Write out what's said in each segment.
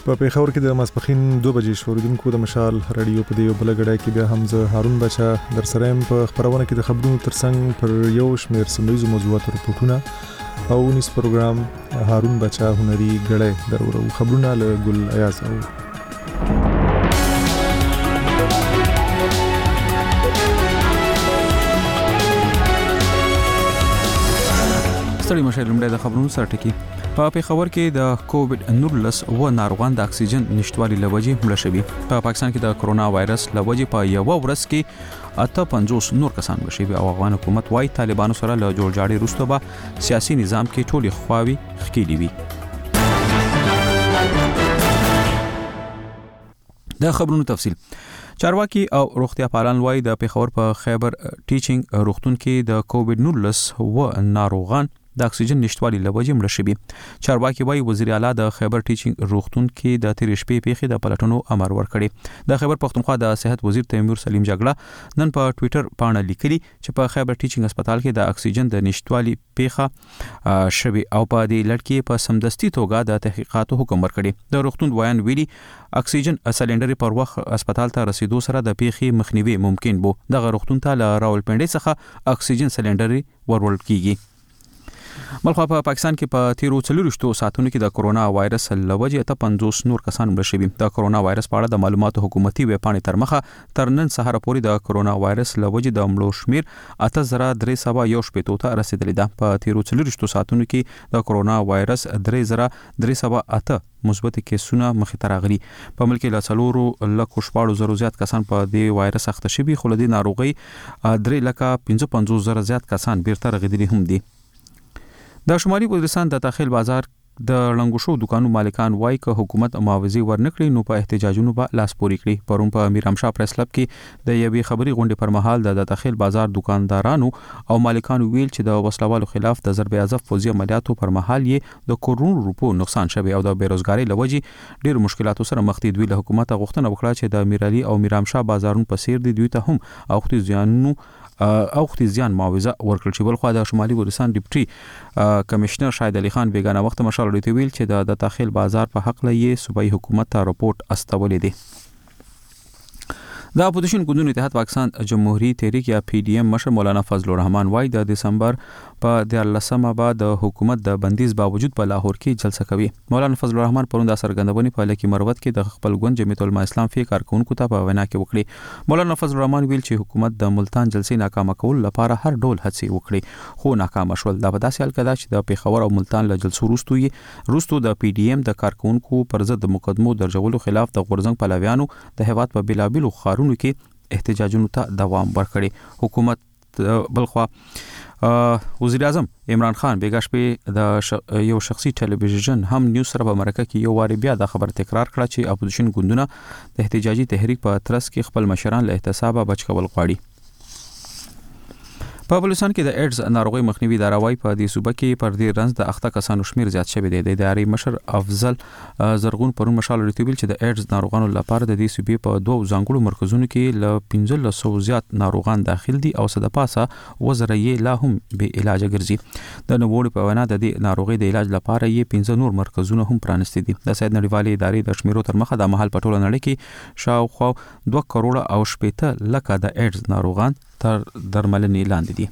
په پیښور کې د ماسپخین 2 بجې شوریدونکو د مشال رادیو په دیو بلګړای کې بیا هم زه هارون بچا در سره په خبرونه کې د خبرونو ترڅنګ پر یو شمېر سیمایي موضوعاتو رپورټونه او نس پروګرام هارون بچا هنري غړې درورو خبرونه له ګل ایاز او ستړي مشه لمړی د خبرونو سره ټکی په پیښور کې د کووډ 19 و ناروغان د اکسیجن نشټوالي لوجې مړه شوي. په پاکستان کې د کرونا وایرس لوجې په یو ورځ کې 58 نور کسان مړه شوي او افغان حکومت وايي طالبانو سره له جوړجاړي وروسته به سیاسي نظام کې ټولې خواوې خکېلې وي. د خبرونو تفصیل چارواکي او روغتیا پالان وايي د پیښور په خیبر ټیچینګ روغتون کې د کووډ 19 و ناروغان د اکسیجن نشټوالي لوجې مړه شوي. چارواکي وايي وزیر اعلی د خیبر ټیچینګ روغتون کې د تیر شپې پیښې د پلټنو امر ورکړي. د خیبر پختونخوا د صحت وزیر تیمور سلیم جګړه نن په ټوئیټر باندې لیکلي چې په خیبر ټیچینګ هسپتال کې د اکسیجن د نشټوالي پیښه شوي او په دې لړ کې په سمدستي توګه د تحقیقاتو حکم ورکړي. د روغتون وایان ویلي اکسیجن سلندر پر وخت هسپتال ته رسیدو سره د پیښې مخنیوي ممکن بو. د روغتون ته له راولپنډي څخه اکسیجن سلندر ورول کیږي. بلخو په پاکستان کې په تیرو 24 ساعتونو کې د کرونا وایرس لوجې 58 نور کسان مړه شوي. د کرونا وایرس په اړه د معلوماتو حکومتي ویب پاڼې تر مخه تر نن سهار پورې د کرونا وایرس لوجې د مړو شمیر 8311 ته رسیدلی ده. په تیرو 24 ساعتونو کې د کرونا وایرس 3308 مثبت کیسونه مخې ته راغلي. په ملک له 4,14,000 زیات کسان په دې وایرس اخته شوي خو د ناروغي 3,55,000 زیات کسان بیرته رغیدلي هم دي. د شمالي وزیرستان د داخل بازار د لنګوشو دکانو مالکان وايي که حکومت معاوضه ورنکړي نو په احتجاجونو به لاس پوري کړي. پرون په میرامشاه پریس کلب کې د یوې خبري غونډې پر مهال د داخل بازار دکاندارانو او مالکانو ویل چې د وسلوالو خلاف د ضرب اعظم فوزي عملیاتو پر مهال یې د کروڑونو روپو نقصان شوی او د بیروزګاری لوجې ډېر مشکلاتو سره مخ دي. دوی له حکومت غوښتنه وکړه چې د میرالي او میرامشاه بازارونو په سیر دي دوی ته هم اوختي زیان معاوضه ورکړل شي. بلخو د شمالي وزیرستان ډیپټي کمشنر شاهد علي خان بیگانه وخت مشال لري ویل چې د داخل بازار په حق لې صوبایي حکومت ته رپورټ استولې دي. د اپوزیشن ګوندونو اتحاد پاکستان جمهوریت تحریک یا پی ډی ایم مشر مولانا فضل الرحمن وايي د دسمبر په 14مه بعد د حکومت د بندیز باوجود په لاهور کې جلسه کوي. مولانا فضل الرحمن پرون د سرګندونې په لکه مروت کې د خپل ګوند جمعیت العلماء اسلام فی کارکونکو ته په وینا کې وکړي. مولانا فضل الرحمن ویل چې حکومت د ملتان جلسې ناکامه کول لپاره هر ډول هڅې وکړي خو ناکام شول. دا په داسې حال کې چې د پیښور او ملتان له جلسو وروسته د پی ډی ایم د کارکونکو پر ضد مقدمو درجولو خلاف د غورزنګ پلویانو د هیواد په بلابلو خارونو کې احتجاجونو ته دوام ورکړي. حکومت بلخوا وزیر اعظم عمران خان بیګا شپې د یو شخصي ټلویزیون هم نیوز سره په مرکه کې یو واری بیا د خبر تکرار کړه چې اپوزیشن ګوندونه د احتجاجي تحریک په ترڅ کې خپل مشران له احتسابه بچ کول غواړي. په بلوچستان کې د ایډز ناروغي مخنیوي ادارې په دې صوبه کې پر دې رنځ د اخته کسانو شمیر زیات شوی دی. د ادارې مشر افضل زرغون پرون مشال لري ویل چې د ایډز ناروغانو لپاره د دې صوبې په 2 ځانګړو مرکزونو کې له 1500 زیات ناروغان داخل دي او صد پاسه وزره یې لا هم به علاج ګرځي. د نووړي په وینا د دې ناروغي د علاج لپاره یې 15 نور مرکزونه هم پرانستي دي. د سید نړیوالې ادارې د شمیرو تر مخه د محل په ټوله نړۍ کې شاوخوا 2 کروڑ او 80 لک د ایډز ناروغان تر درملنې لاندې دي.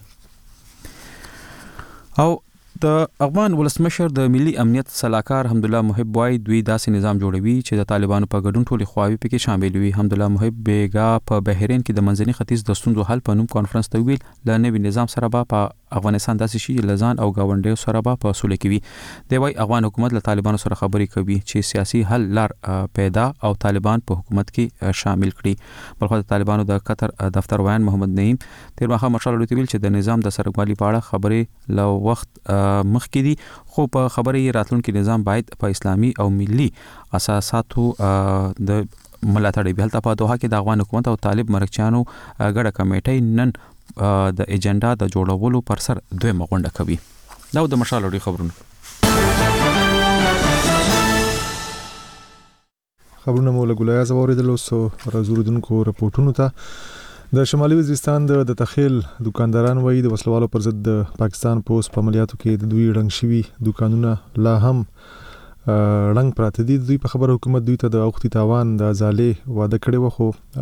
او د افغان ولسمشر د ملي امنیت صلاحکار حمدالله محب وايي دوی داسې نظام جوړوي چې د طالبانو په ګډون ټولې خواوې پکې شامل وي. حمدالله محب بیګا په بحرین کې د منځني ختیځ د ستونزو حل په نوم کانفرنس ته ویل ل نوي نظام سره به په افغانستان داسې شي لزان او گاونډیو سره به په سولې کې وي. دی وايي افغان حکومت له طالبانو سره خبرې کوي چې سیاسي حل لار پیدا او طالبان په حکومت کې شامل کړي. بلخو د طالبانو د قطر دفتر ویان محمد نعیم تیر مخه مشال لري ویل چې د نظام د سرګوالي په اړه خبرې له وخت مخکې دي خو په خبرې راتلونکي نظام باید په اسلامي او ملي اساساتو د ملاتړ وي. هلته په دوحه کې د افغان حکومت او طالب مرکچیانو ګډه کمیټه نن د ایجنډا د جوړولو پر سر دویمه غونډه کوي. دا د مشال لري خبرونه مولا ګولیا زوریدل سو رازوردونکو رپورټونو ته. د شمالي وزیرستان د تخیل دکانداران وایي د وسلوالو پر ضد د پاکستان پوس په عملیاتو کې د دوی رنګ شوي دکانونه لا هم رنګ پراته دي. دوی په خبره حکومت دوی ته د اوختي تاوان د ازالې وعده کړې و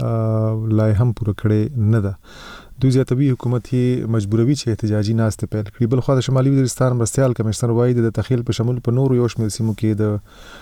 خو لا هم پوره کړې نه ده. دوی زیاتوي حکومت یې مجبوروي چې احتجاجي ناستې پیل کړي. بل خو د شمالي وزیرستان مرستیال کمشنر وایي د تخیل په شمول په نورو یو شمېر سیمو کې د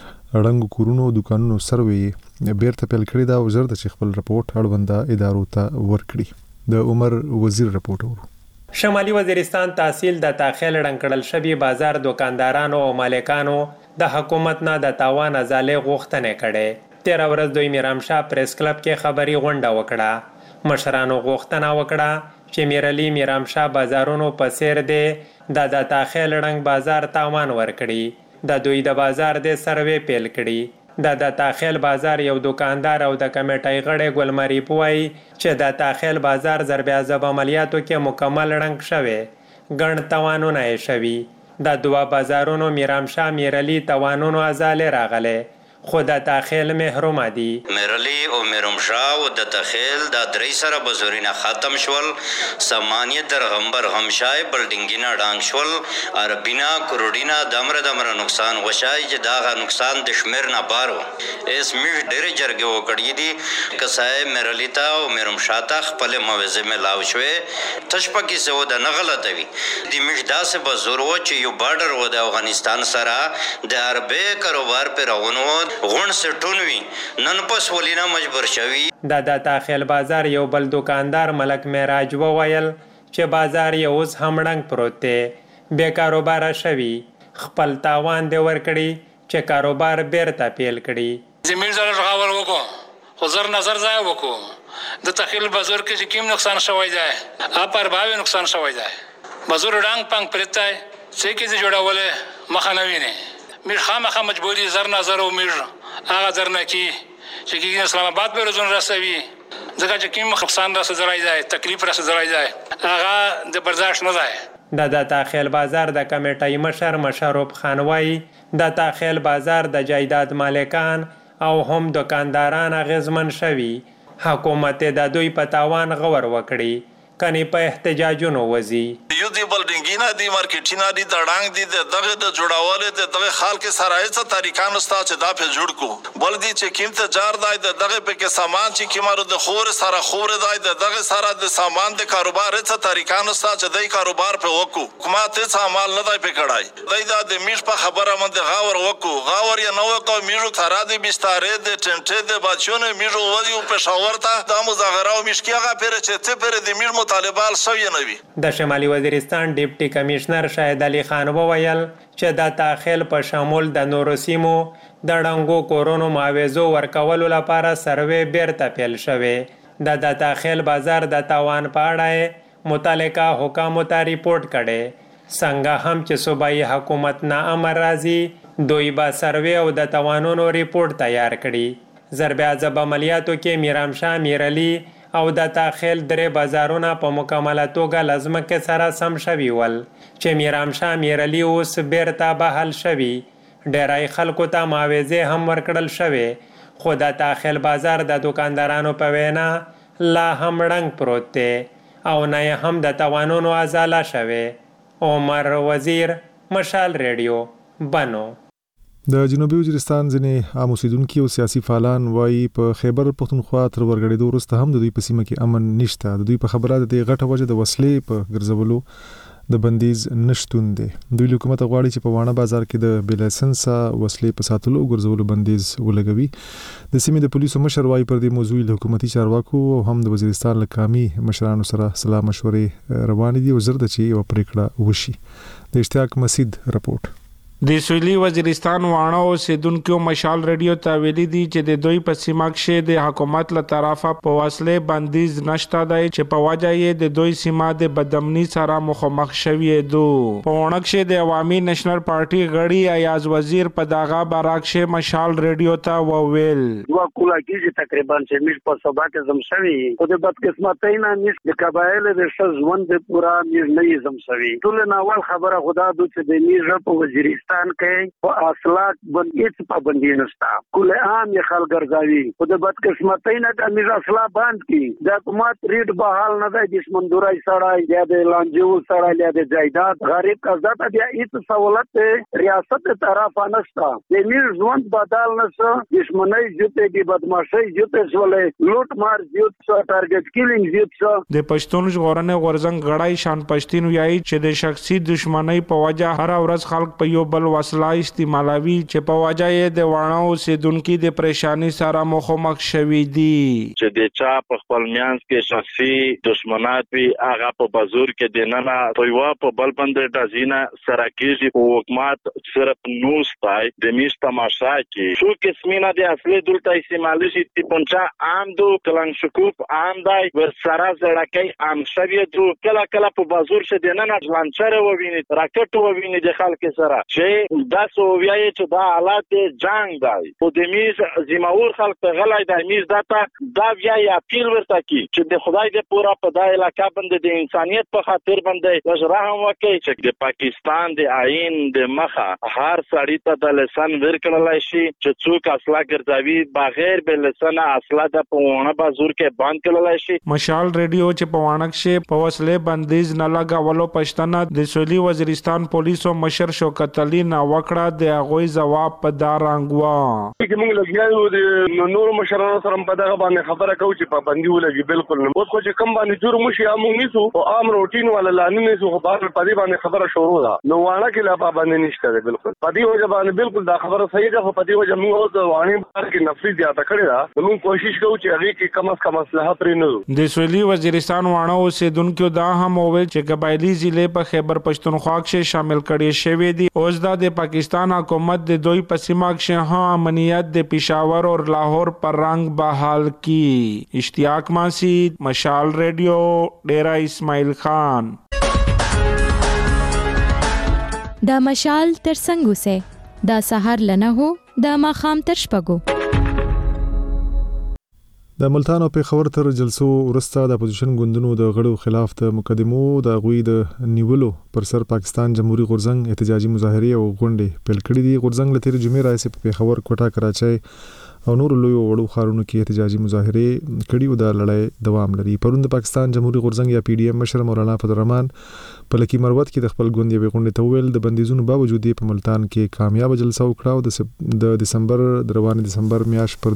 رنګ کورونو دکانونو سروي بیرته پیل کړي دا او زر د خپل رپورټ اړونده ادارو ته ورکړي. د عمر وزیر رپورټ ورو. شمالي وزیرستان تحصیل د تاخیل رنګړل شوی بازار دکاندارانو او مالکانو د حکومت نه د تاوان ازالې غوښتنه کړې. 13 ورځ دوی میرامشاه پریس کلب کې خبري غونډه وکړه. مشرانو غوښتنه وکړه چې میرعلی میرامشاه بازارونو په سیر دی د تاخیل رنګ بازار تاوان ورکړي. د دوی د بازار د سروې پیل کړي. د تاخیل بازار یو دکاندار او د کمیټې غړي ګلمری پوي چې د تاخیل بازار ضرب عذاب عملیاتو کې مکمل رنګ شوی ګڼ توانونه یې شوی. د دوا بازارونو میرامشاه میرعلی توانونو ازاله راغله خو د تاخیل محروم دي. میرعلی او میرامشاه او د تاخیل د درې سره بزورینه ختم شول. سامانیه درغمبر همشای بلډینګینا ډانګ شول. عربینا کروډینا دمره نقصان وشای چې دا نقصان د شمیر نه بارو. اس میش ډېر جرګه وکړی دي کسای میرعلی ته او میرامشاه ته خپل موعظه ملاو شوې. تشپه کې سو د نغلطه وی د میش داسې بزور و چې یو بارډر و د افغانستان سره د عربي کاروبار پر راونو غون سټونوي نن پس ولینا مجبور شوی. د تاخیل بازار یو بل دکاندار ملک معراج وویل چې بازار یې اوس هم ړنګ پروت دی بې کاروباره شوي. خپل تاوان دی ورکړي چې کاروبار بیرته پیل کړي. زمین زر غاور وکړو خو زر نظر ځای وکړو. د تاخیل بازار کې چې کوم نقصان شوی دی اپر باوی نقصان شوی دی. بازار ړنګ پنګ پرتای څه کې جوړول مخه نه ویني. میر خامخا مجبوری زر نظر او میر هغه زر نه کی چې کې اسلام آباد په روزون رسوي ځکه چې کوم نقصان را سره دی تکلیف را سره دی هغه د برداشت نه دی. د تاخیل بازار د کمیټې مشر مشروب خان وایي د تاخیل بازار د جایداد مالکان او هم دکانداران اغیزمن شوي. حکومت د دوی په تاوان غور وکړي کني په احتجاجونو وزي. یو دی بلډینګینا دی مارکیټینا دی دړانګ دی دغه د جوړاواله دغه خال کې سرایته طریقانو ستا چې دا په جوړ کو بل دی چې قیمت جار دی دغه په کې سامان چې کیمارو د خور سره خور دی دغه سره د سامان د کاروبار ته طریقانو ستا چې د کاروبار په وکو حکومت ته عمل نه دی پکړای دی د میش په خبره مند غاور وکو غاور یا نو کو میرو ترا دی بستاره د ټنټه د بچونه میرو وځو په شاور ته د مظاهره او مشکیغه پر چې ته پر د میر طالبان سوی نوي. د شمالي وزیرستان ډیپټي کمشنر شاهد علي خان وویل چې د تاخیل په شمول د نورو سیمو د ړنګو کورونو معاوضو ورکولو لپاره سروې بیرته پیل شوی. د تاخیل بازار د تاوان په اړه متعلقه حکامو ته ریپورت کړي. څنګه هم چې صوبایي حکومت نه امر راځي دوی به سروې او د توانونو ریپورت تیار کړي. ضرب عذاب عملیاتو کې میرامشاه میرعلی او د تاخیل درې بازارونه په مکمله توګه لازمکه سره سم شوي ول چې میرامشاه میرعلی اوس بیرته بحال شوي. ډیری خلکو ته معاوضې هم ورکړل شوي خو د تاخیل بازار د دکاندارانو په وینا لا هم ړنګ پروت دی او نه هم د توانونو ازاله شوي. عمر وزیر مشال ریډیو بنو. د جنوبي وزیرستان ځینې عام اوسیدونکي او سیاسي فعالان وایي په خیبر پښتونخوا تر ورګړېدو وروسته هم د دوی په سیمه کې امن نشته. د دوی په خبره د غټه وجه د وسلې په ګرځولو د بندیز نشتون دی. دوی حکومت غواړي چې په وانه بازار کې د بل لایسنسه وسلې په ساتلو او ګرځولو بندیز ولګوي. د سیمې د پولیسو مشر وایي پر دې موضوع له حکومتي چارواکو او هم د وزیرستان له قامي مشرانو سره سلا مشورې روانې دي او زر د چې یو پریکړه وشي. د اشتیاق مسید رپورټ. د سویلي وزیرستان وانه اوسیدونکو مشال ریډیو ته ویلي دي چې د دوی په سیمه کې د حکومت له طرفه په وسلې بندیز نشته دی چې په وجه یې د دوی سیمه د بدامني سره مخامخ شوي دي. په وانه کې د عوامي نېشنل پارټي غړي ایاز وزیر په داغه باراکشه مشال ریډیو ته وویل دوا کولا کیږي تقریبا چې مش په سبا کې زم شوي خو د بدقسمتۍ نه نش د قبایل رشته ژوند پورا مش نه زم شوي. ټول ناول خبره خدا د چې د میژه په وزیرستان پاکستان کې په اصلاح باندې هیڅ پابندي نشته. کله عام یې خلک ګرځوي خو د بدقسمتۍ نه د اصلاح بند کی د حکومت ریټ بحال نه دی دشمندورای سړی یا د لانجو سړی یا د جایداد غریب قزا ته بیا هیڅ سہولت ریاست طرف نشته. د میر ژوند بدل نشته. دشمنۍ جته دی بدمعشۍ جته سولې لوټ مار جته ټارګټ کیلینګ جته. د پښتون ژغورنې غورزنګ غړای شان پښتون ویایي چې د شخصي دشمنۍ په وجه هر ورځ خلک په یو بل وسله استعمالوي چې په وجه یې د وانه اوسیدونکو د پریشانی سره مخامخ شوي دي. چې د چا په خپل میانس کې شخصي دشمنات وي هغه په بازار کې د ننه په یو په بل باندې د زینه سره کېږي او حکومت صرف نوستای د میش تماشا کې شو قسمینه د اصلي دلته استعمالي چې پنځه عام دو کلن شکوف عام دی ور سره زړکې عام شوی دو کله کله په بازار کې د ننه لانچره وویني راکټ وویني د خلک سره چې دا سوویای چې دا حالات جنگ دی او د میش زموږ خلک غلای د میش دا بیا یا پیل ورته کی چې د خدای د پورا په دای علاقہ باندې د انسانيت په خاطر باندې رحم وکړي چې د پاکستان د آئین د مخه هر سړی ته د لسان ورکړل شي چې څوک اصله ګرځوي بغیر بل لسان اصله د پونه بازور کې باندې کړل شي. مشال ریډیو چې په وانک شي په وسله بندیز نه لګاولو پښتنه د سولي وزیرستان پولیسو مشر شوکت علي نا وکړه د هغه جواب په دارنګوا چې موږ لګیاو د نور مشرانو سره په دغه باندې خبره کوي چې پابندي ولګي بالکل نه. اوس خو چې کم باندې جوړ مشي امون نیسو او عام روټین ولا لانه نیسو خو په دې باندې خبره شروع ده. نو وانه کې لا پابندي نشته بالکل. په دې وجه باندې بالکل دا خبره صحیح ده. په دې وجه موږ د وانه بار کې نفسي زیاته کړی دا. موږ کوشش کوو چې هغه کې کم از کم اصلاح پرې نه. د سولي وزیرستان وانه اوسیدونکو دا هم وویل چې قبایلی ضلع په خیبر پښتونخوا کې شامل کړي شوی دي. اوس د پاکستان حکومت د دوی په سیمه کې هم امنیت د پېښور او لاهور پر رنگ بحال کی. اشتیاق ماسید مشال ریڈیو ډیرا اسماعیل خان. دا مشال تر څنګه سه دا سحر لنه هو دا ماخام تر شپګو. د ملتان او پیښور تر جلسو ورسته د اپوزیشن ګوندونو د غړو خلاف د مقدمو د غوي د نیولو پر سر پاکستان جمهوریت غورزنګ احتجاجي مظاهره او غونډې پیل کړې دي. غورزنګ لته جمعې راځي په پیښور کوټه کراچۍ او نور لوی وړو خارونو کې احتجاجي مظاهره کړي او د لړۍ دوام لري. پرون د پاکستان جمهوریت غورزنګ یا پی ډی ایم مشر مولانا فضل الرحمن په لکی مروت کې د خپل ګوند یوې غونډې ته ویل د بندیزونو باوجود په ملتان کې کامیاب جلسه وکړه او د دسمبر د روان دسمبر میاشت پر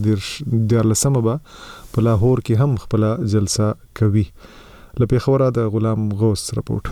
14 به په لاهور کې هم خپل جلسه کوي. له پیښور د غلام غوث رپورت.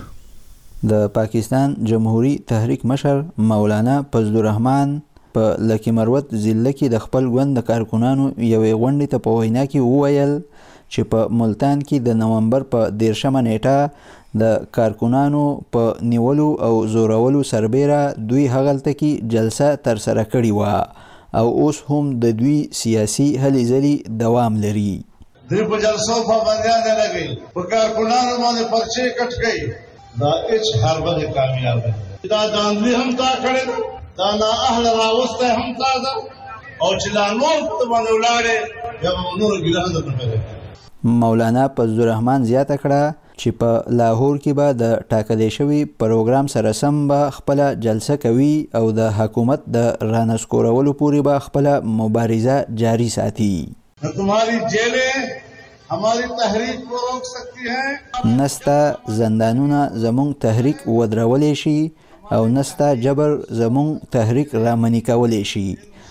د پاکستان جمهوریت تحریک مشر مولانا فضل الرحمن په لکی مروت ضلع کې د خپل ګوند د کارکونانو یوې غونډې ته په وینا کې وویل چې په ملتان کې د نومبر په 13 نیټه د کارکونانو په نیولو او زورولو سربیره دوی هغلته کې جلسه تر سره کړې و او اوس هم د دوی سیاسي هلې ځلې دوام لري. دوی په جلسو پابندیان نه لګوي په کارکونانو باندې پرچې کټ کوي. دا هیڅ هربه کامیاب دی. دا داندوی هم تا کړی دا نه اهل راوسته هم تا ده او چې لا نور ته باندې ولاړې یا نور ګیلان ده په مولانا فضل الرحمن زیاته کړه چې په لاهور کې به د ټاکلې شوی پروګرام سره سم به خپل جلسه کوي او د حکومت د رانسکورولو پورې به خپل مبارزه جاری ساتي. تمہاری جیلیں ہماری تحریک کو روک سکتی ہیں. نستا زندانونه زمونږ تحریک ودرولې شي او نستا جبر زمونږ تحریک رامنې کولی شي.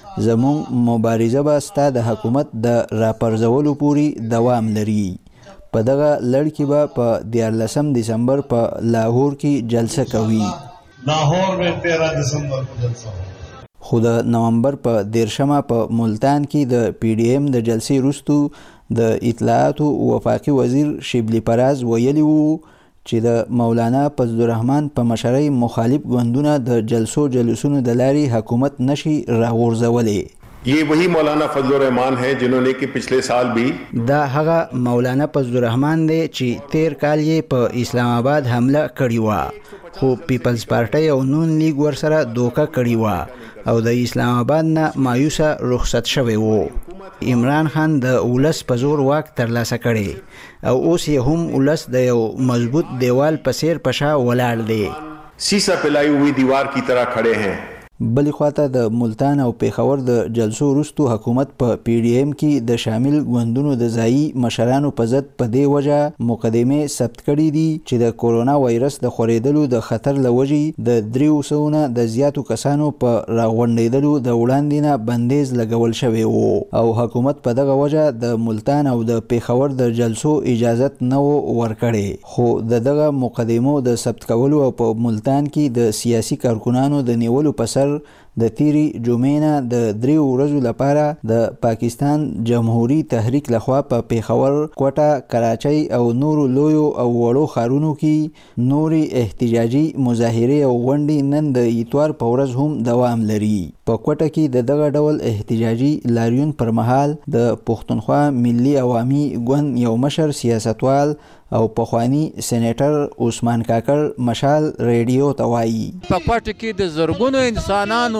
زمونږ مبارزه به ستا د حکومت د راپرځولو پورې دوام لري. په دغه لړ کې به په 14 دسمبر په لاهور کې جلسه کوي. لاهور میں 13 دسمبر کو جلسه ہو. خو د نومبر په 13 په ملتان کې د پی ډی ایم د جلسې وروسته د اطلاعاتو وفاقي وزیر شبلی پراز ویلی وو چې د مولانا فضل الرحمن په مشرۍ مخالف ګوندونه د جلسونو د لارې حکومت نشي راغورځولی. یہ وہی مولانا فضل الرحمان ہے جنہوں نے کہ پچھلے سال بھی دا هغه مولانا فضل الرحمان دی چې 13 کال یې په اسلام آباد حمله کړې وه خو پیپلز پارټي او نون لیگ ورسره دوکه کړې وه او د اسلام آباد نه مایوسه رخصت شوی وو. عمران خان د ولس په زور واک ترلاسه کړي او اوس یې هم ولس د یو مضبوط دیوال په څیر په شا ولاړ دی. سیسا پلائی ہوئی دیوار کی طرح کھڑے ہیں. بلې خواته د ملتان او پیښور د جلسو وروستو حکومت په پی ډی ایم کې د شامل ګوندونو د ځایي مشرانو په ضد په دې وجه مقدمې ثبت کړي دي چې د کورونا وایرس د خورېدلو د خطر له وجې د 300 نه د زیاتو کسانو په راغونډېدلو د وړاندې نه بندیز لګول شوی و او حکومت په دغه وجه د ملتان او د پیښور د جلسو اجازت نه ورکړي، خو دغه مقدمو د ثبت کولو او په ملتان کې د سیاسي کارکونانو د نیولو په سر د تیری جمعې نه د 3 ورځو لپاره د پاکستان جمهوریت تحریک لخوا په پیښور، کوټه، کراچۍ او نورو لویو او وړو ښارونو کې نوري احتجاجي مظاهرې او غونډې نن د اتوار په ورځ هم دوام لري. په کوټه کې د دغه ډول احتجاجي لاریون پر مهال د پښتونخوا ملي عوامي ګوند یو مشر سیاستوال او پخوانی سېنیټر عثمان کاکړ مشال ریډیو ته وایي په کوټه کې د زرګونو انسانانو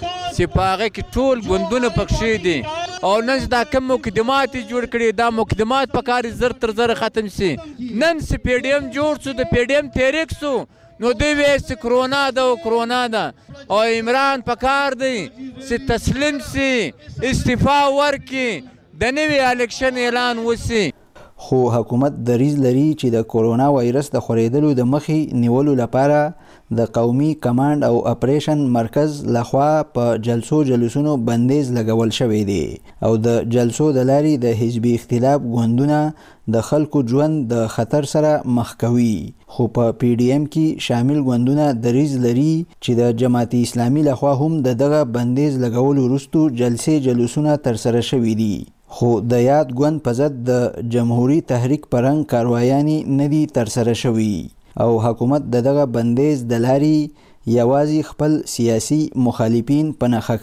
چې په هغه کې ټول ګوندونه پکښې دي او نن دا کوم مقدمات جوړ کړي، دا مقدمات په کار زر تر زر ختم سي. نن سی پی ډی ایم جوړ سو، د پی ډی ایم تحریک سو، نو دوی وایي چې کرونا ده او کرونا ده او عمران په کار دی چې تسلیم سي، استعفا ورکړي، د نوي الیکشن اعلان وسي. خو حکومت دریځ لري چې د کورونا وایرس د خورېدلو د مخې نیولو لپاره د قومي کمانډ او اپریشن مرکز لخوا په جلسونو بندیز لګول شوی دی او د جلسو د لارې د حزبي اختلاف ګوندونه د خلکو ژوند د خطر سره مخ کوي. خو په پی ډی ایم کې شامل ګوندونه دریځ لري چې د جماعت اسلامي لخوا هم دغه بندیز لګولو وروسته جلسونه ترسره شوي دي، خو د یاد ګوند په ضد د جمهوریت تحریک په رنګ کاروایانې نه دي ترسره شوي او حکومت دغه بندیز د لارې یوازې خپل سیاسي مخالفین په نښه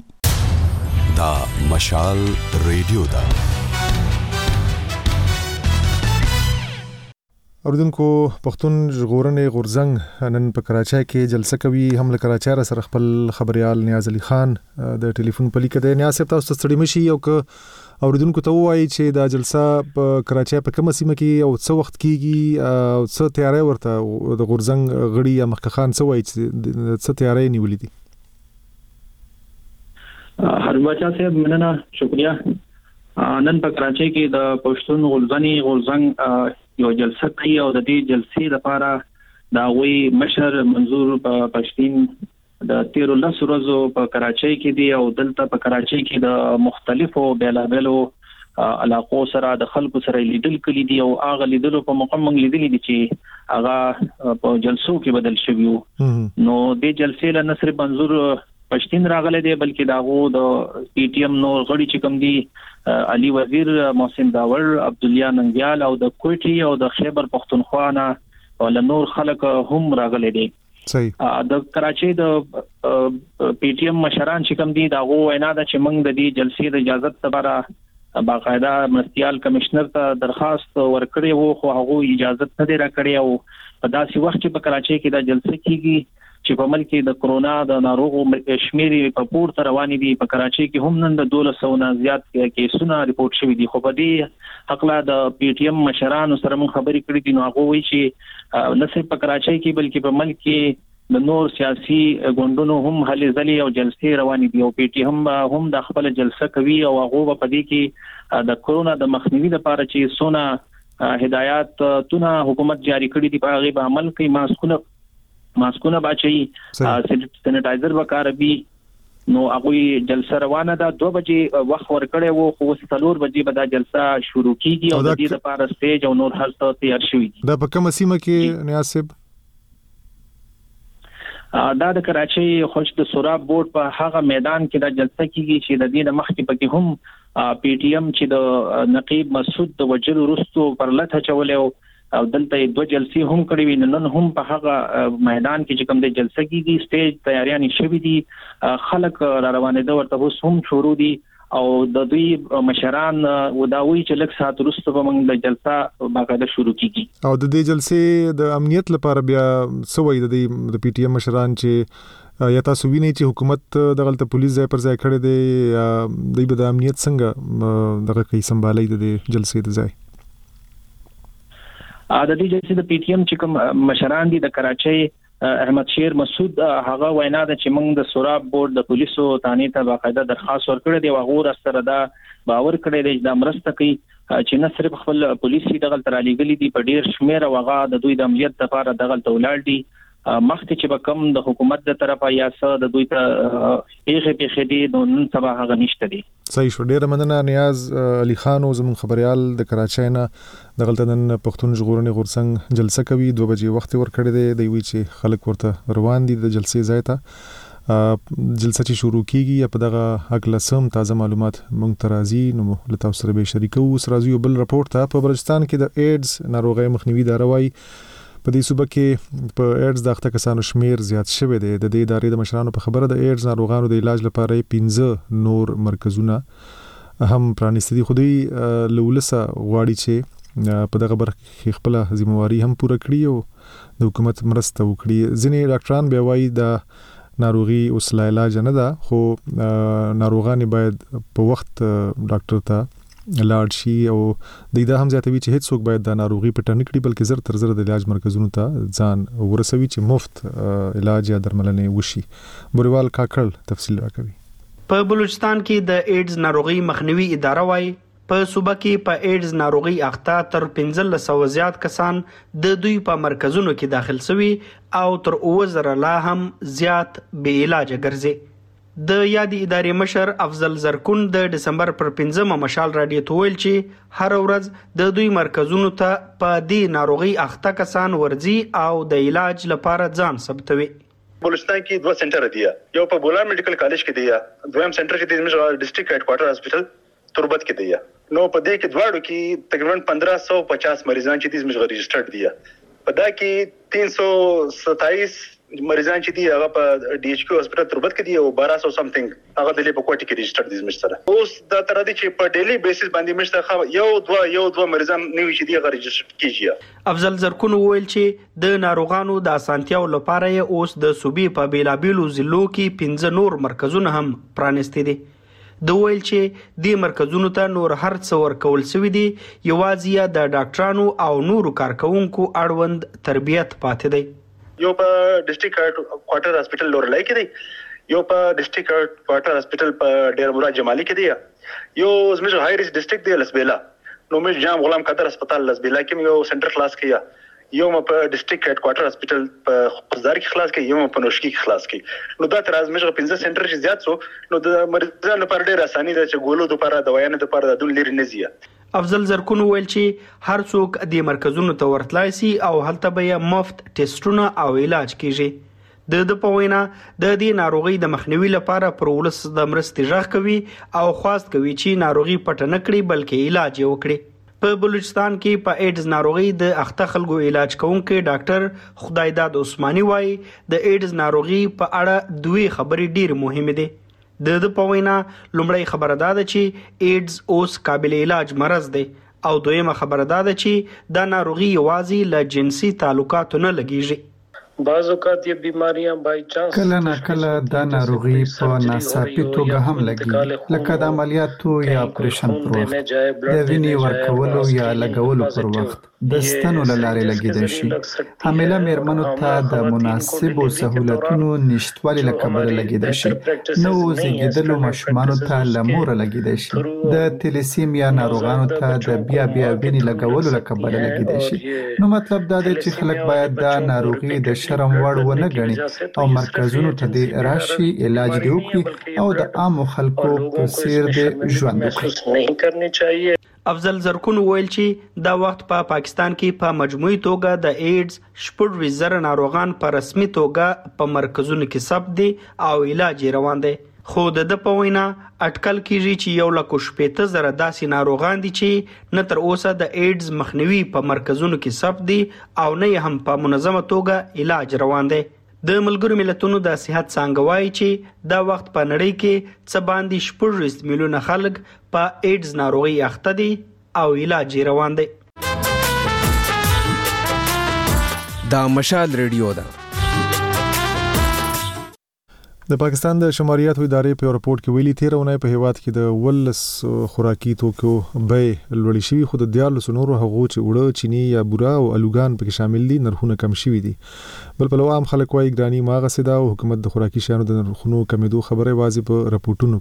کوي. دا مشال ریډیو ده. اوردونکو پښتون ژغورنې غورځنګ نن په کراچۍ کې جلسه کوي. هم له کراچۍ سره خپل خبريال نیاز علي خان د ټلیفون په لیکه د نیاز صاحب تاسو ستړي مشي او که اوردونکو ته وایي چې دا جلسه په کراچۍ په کومه سیمه کې او څه وخت کیږي او څه تیاری ورته د غورځنګ غړي یا مخکخان څه وایي چې څه تیاری نیولې دي؟ هر بچا صاحب مننه، شکریہ. نن په کراچۍ کې د پښتون غورځنګ یو جلسه کوي او د دې جلسې لپاره دا وی مشر منظور پښتين د 13 ورځو په کراچۍ کې دی او دلته په کراچۍ کې د مختلفو بیلابلو علاقو سره د خلکو سره لیدل کړي دي او هغه لیدلو په مقام لیدل دي چې هغه په جلسو کې بدل شوی وو. نو د جلسې له نصر منظور پښتين راغله دی بلکې داغو د پی ټی ایم نو غړي چې کوم دي علي وزیر، محسن داور، عبدالله ننګیال او د کوټي او د خیبر پختونخوا نه ول نور خلک هم راغله دي. صحیح. د کراچۍ د پی ټی ایم مشران چې کوم دي داغو وینا ده چې موږ د دې جلسې د اجازه لپاره باقاعده مرستيال کمشنر ته درخواست ورکړی وو خو هغه اجازه نه دی راکړی او په داسې وخت کې په کراچۍ کې د جلسې کیږي چې په ملک د کرونا د ناروغو شمیرې په پورته روانې دي. په کراچۍ کې هم نن د 1200 نه زیات کیسونه ریپورت شوي دي، خو په دې حقله د پی ټی ایم مشرانو سره موږ خبرې کړې دي. نو هغه وایي چې نه صرف په کراچۍ کې بلکې په ملک کې د نور سیاسي ګوندونو هم هلې ځلې او جلسې روانې دي او پی ټی هم د خپل جلسه کوي او هغه په دې کې د کرونا د مخنیوي لپاره چې سونه هدایات تونه حکومت جاری کړي دي په هغه به عمل کوي. ماسکونه باچي، سینیټایزر وکاروي. نو هغه جلسه روانه ده. 2 بجې وخت ورکړی وو خو 4 بجې به دا جلسه شروع کیږي او د دې لپاره سټیج او نور هر څه تیار شوی دي. دا په کومه سیمه کې نیاز صاحب؟ دا د کراچۍ خوش د سوراب بورډ په هغه میدان کې دا جلسه کیږي چې د دې مخکې پکې هم پی ټی ایم چې د نقیب مسعود د وجل وروستو پر لته چولې او دلته 2 جلسې هم کړې وي. نن هم په هغه میدان کې چې کوم د جلسه کیږي سټیج تیاریان شوي دي، خلک را روانېده ورته اوس هم شروع دي او د دوی مشران وداوي چې لږ ساعت وروسته به موږ د جلسه باقاعده شروع کیږي. او د دې جلسې د امنیت لپاره بیا څه وایي د پی ټی ایم مشران چې یا تاسو وینئ چې حکومت دغلته پولیس ځای پر ځای کړی دی یا دوی به د امنیت څنګه دغه کوي سمبالي د جلسې د ځای؟ د دې جلسې د پی ټی ایم چې کوم مشران دي د کراچۍ احمد شیر مسعود هغه وینا ده چې موږ د سوراب بورډ د پولیسو تانې ته باقاعده درخواست ورکړی دی او هغه سره دا باور کړی دی چې دا مرسته کوي چې نه صرف خپل پولیسي دغه تر علیګلی دی په ډیر شمیر هغه د دوی د امنیت لپاره دغه تولال دي مخکې چې به کوم د حکومت د طرفه یا څه د دوی ته هغه خېدي د نن سبا هغه نشته دي. صحیح شو. ډیره مننه نیاز علي خان او زمون خبريال د کراچۍ نه د غلطنن پښتون ژغورنې غورڅنګ جلسه کوي 2 بجې وخت ورکړی دی د وی چې خلک ورته روان دي د جلسې ځای ته جلسه چې شروع کیږي په دغه اګلسم تازه معلومات مونږ ترازی نو لته سره به شریکو سرازی بل رپورت ته په بلوچستان کې د ایډز ناروغي مخنیوي اداره وايي په دې صوبه کې په ایډز د اخته کسانو شمیر زیات شوی دی. د دې ادارې د مشرانو په خبره د ایډز ناروغانو د علاج لپاره 15 نور مرکزونه هم پرانیستي. خو دوی لولسه غواړي چې په دغه برخه کې خپل ځمواري هم پوره کړي او د حکومت مرسته وکړي. ځینې ډاکټران بیا وایي د ناروغي اوس لا علاج نه ده خو ناروغان باید په وخت ډاکټر ته لاړ شي او دا هم زیاتوي چې هیڅ څوک باید د ناروغي پټه نه کړي بلکې زر تر زر د علاج مرکزونو ته ځان ورسوي چې مفت علاج یا درملنه وشي. بوریوال کاکړ تفصیل راکوي. په بلوچستان کې د ایډز ناروغي مخنیوي اداره وايي په صوبه کې په ایډز ناروغي اخته تر 1500 زیات کسان د دوی په مرکزونو کې داخل شوي او تر 2000 لا هم زیات بې علاج ګرځي. د یادې ادارې مشر افضل زرکون د دسمبر پر 15 مشال رادیو ته ویل چې هر ورځ د دوی مرکزونو ته په دې ناروغي اخته کسان ورځي او د علاج لپاره ځان ثبتوي. بلوچستان کې 2 سنټر دي، یو په بولان میډیکل کالج کې دی، دویم سنټر چې د ډسټریکټ هډ کوارټر هاسپټل تربت کې دی. نو په دې کې دواړو کې تقریبا 1550 مریضان چې د زموږ رجسټرډ دي. په دا کې 327 مریضان چې دی هغه په ډي ایچ کیو هسپتال تربت کې دی او 1200 سمثینګ هغه د لیپو کوټی کې رجسټر دي زموږ سره. اوس دا تر دې چې په ډیلی بیسس باندې مشته یو دوه مریضان نیوي چې دی هغه رجسټر کیږي. افضل زرکون ویل چې د ناروغانو د اسانتیاو لپاره اوس د صوبې په بیلابیلو ضلعو کې 15 نور مرکزونه هم پرانیستي دي. د ویل چې د مرکزونو ته نور هر څه ورکول شوی دی، یوازې د ډاکټرانو او نورو کارکونکو اړوند تربیت پاتې دی. یو په ډسټریکټ هډ کوارټر هاسپټل لورلای کې دی، یو په ډسټریکټ هډ کوارټر هاسپټل په ډیر مراد جمالي کې دی، یو زموږ های ریسک ډسټریکټ دی لسبیلا، نو موږ جام غلام قادر هسپتال لسبیلا کې یو سنټر خلاص کړی، یو په ډسټریکټ هډ کوارټر هاسپټل په خوزدار کې خلاص کړی، یو په نوشکی کې خلاص کړی. نو دا تر ازمه 15 سنټر چې زیات سو نو د مریضانو لپاره ډیر اساني ده چې ګولو لپاره دوايانو لپاره د دون لري نه زیات. افضل زرکون ویل چې هر څوک د مرکزونو ته ورتلای شي او هلته به مفت ټیسټونه او علاج کیږي. د پوینا د دې ناروغي د مخنیوي لپاره پر ولس د مرستې ژغ کوي او خواست کوي چې ناروغي پټ نه کړي بلکې علاج یې وکړي. په بلوچستان کې په ایډز ناروغي د اخته خلکو علاج کوونکي ډاکټر خدایداد عثماني وایي د ایډز ناروغي په اړه دوی خبرې ډیر مهمه دي. د پوینا لومړی خبره ده چې ایډز اوس قابل علاج مرض دی او دویمه خبره ده چې دا ناروغي یوازې له جنسي تعلقاتو نه لګیږي. بعض اوقات یہ بیماریاں بائی چانس کله نه کله دا ناروغي په ناڅاپي توګه هم لګي، لکه د عملیاتو یا اپریشن پر وخت، د وینې ورکولو یا لګولو پر وخت، د ستنو له لارې لګیدای شي. حامله میرمنو ته د مناسبو سهولتونو نشټوالي له کبله لګیدای شي. نو زیږیدلو ماشومانو ته له موره لګیدای شي. د تلیسیمیا ناروغانو ته د بیا وینې لګولو له کبله لګیدای شي. نو مطلب دا دی چې خلک باید دا ناروغي د شرم وړ ونه ګڼي او مرکزونو ته د راشي علاج دی وکړي او د عامو خلکو په څیر د ژوند وکړي. افضل زرکون ویل چې دا وخت په پاکستان کې په مجموعي توګه د ایډز 14,000 ناروغان په رسمي توګه په مرکزونو کې ثبت دي او علاج روان دی. خو د په وینا اټکل کیږي چې 1,15,000 داسې ناروغان دي چې نه تر اوسه د ایډز مخنیوي په مرکزونو کې ثبت دي او نه هم په منظمه توګه علاج روان دی. د ملګرو ملتونو د صحت څانګه وایي چې دا وخت په نړۍ کې څه باندې 14 میلیونه خلک په ایډز ناروغي اخته دي او علاج روان دی. دا مشال ریډیو ده. د پاکستان د شماریاتو ادارې په رپورت کې ویلي 13 اونۍ په هیواد کې د ولس خوراکي توکو بیې لوړې شوي، خو د 14 نورو هغو چې وړه، چینی یا بوره او الوګان پکې شامل دي نرخونه کم شوي دي. بل په عام خلک وايي ګرانی ماغه سدا او حکومت د خوراکي شیانو د نرخونو کمیدو خبره واضح په رپورټونو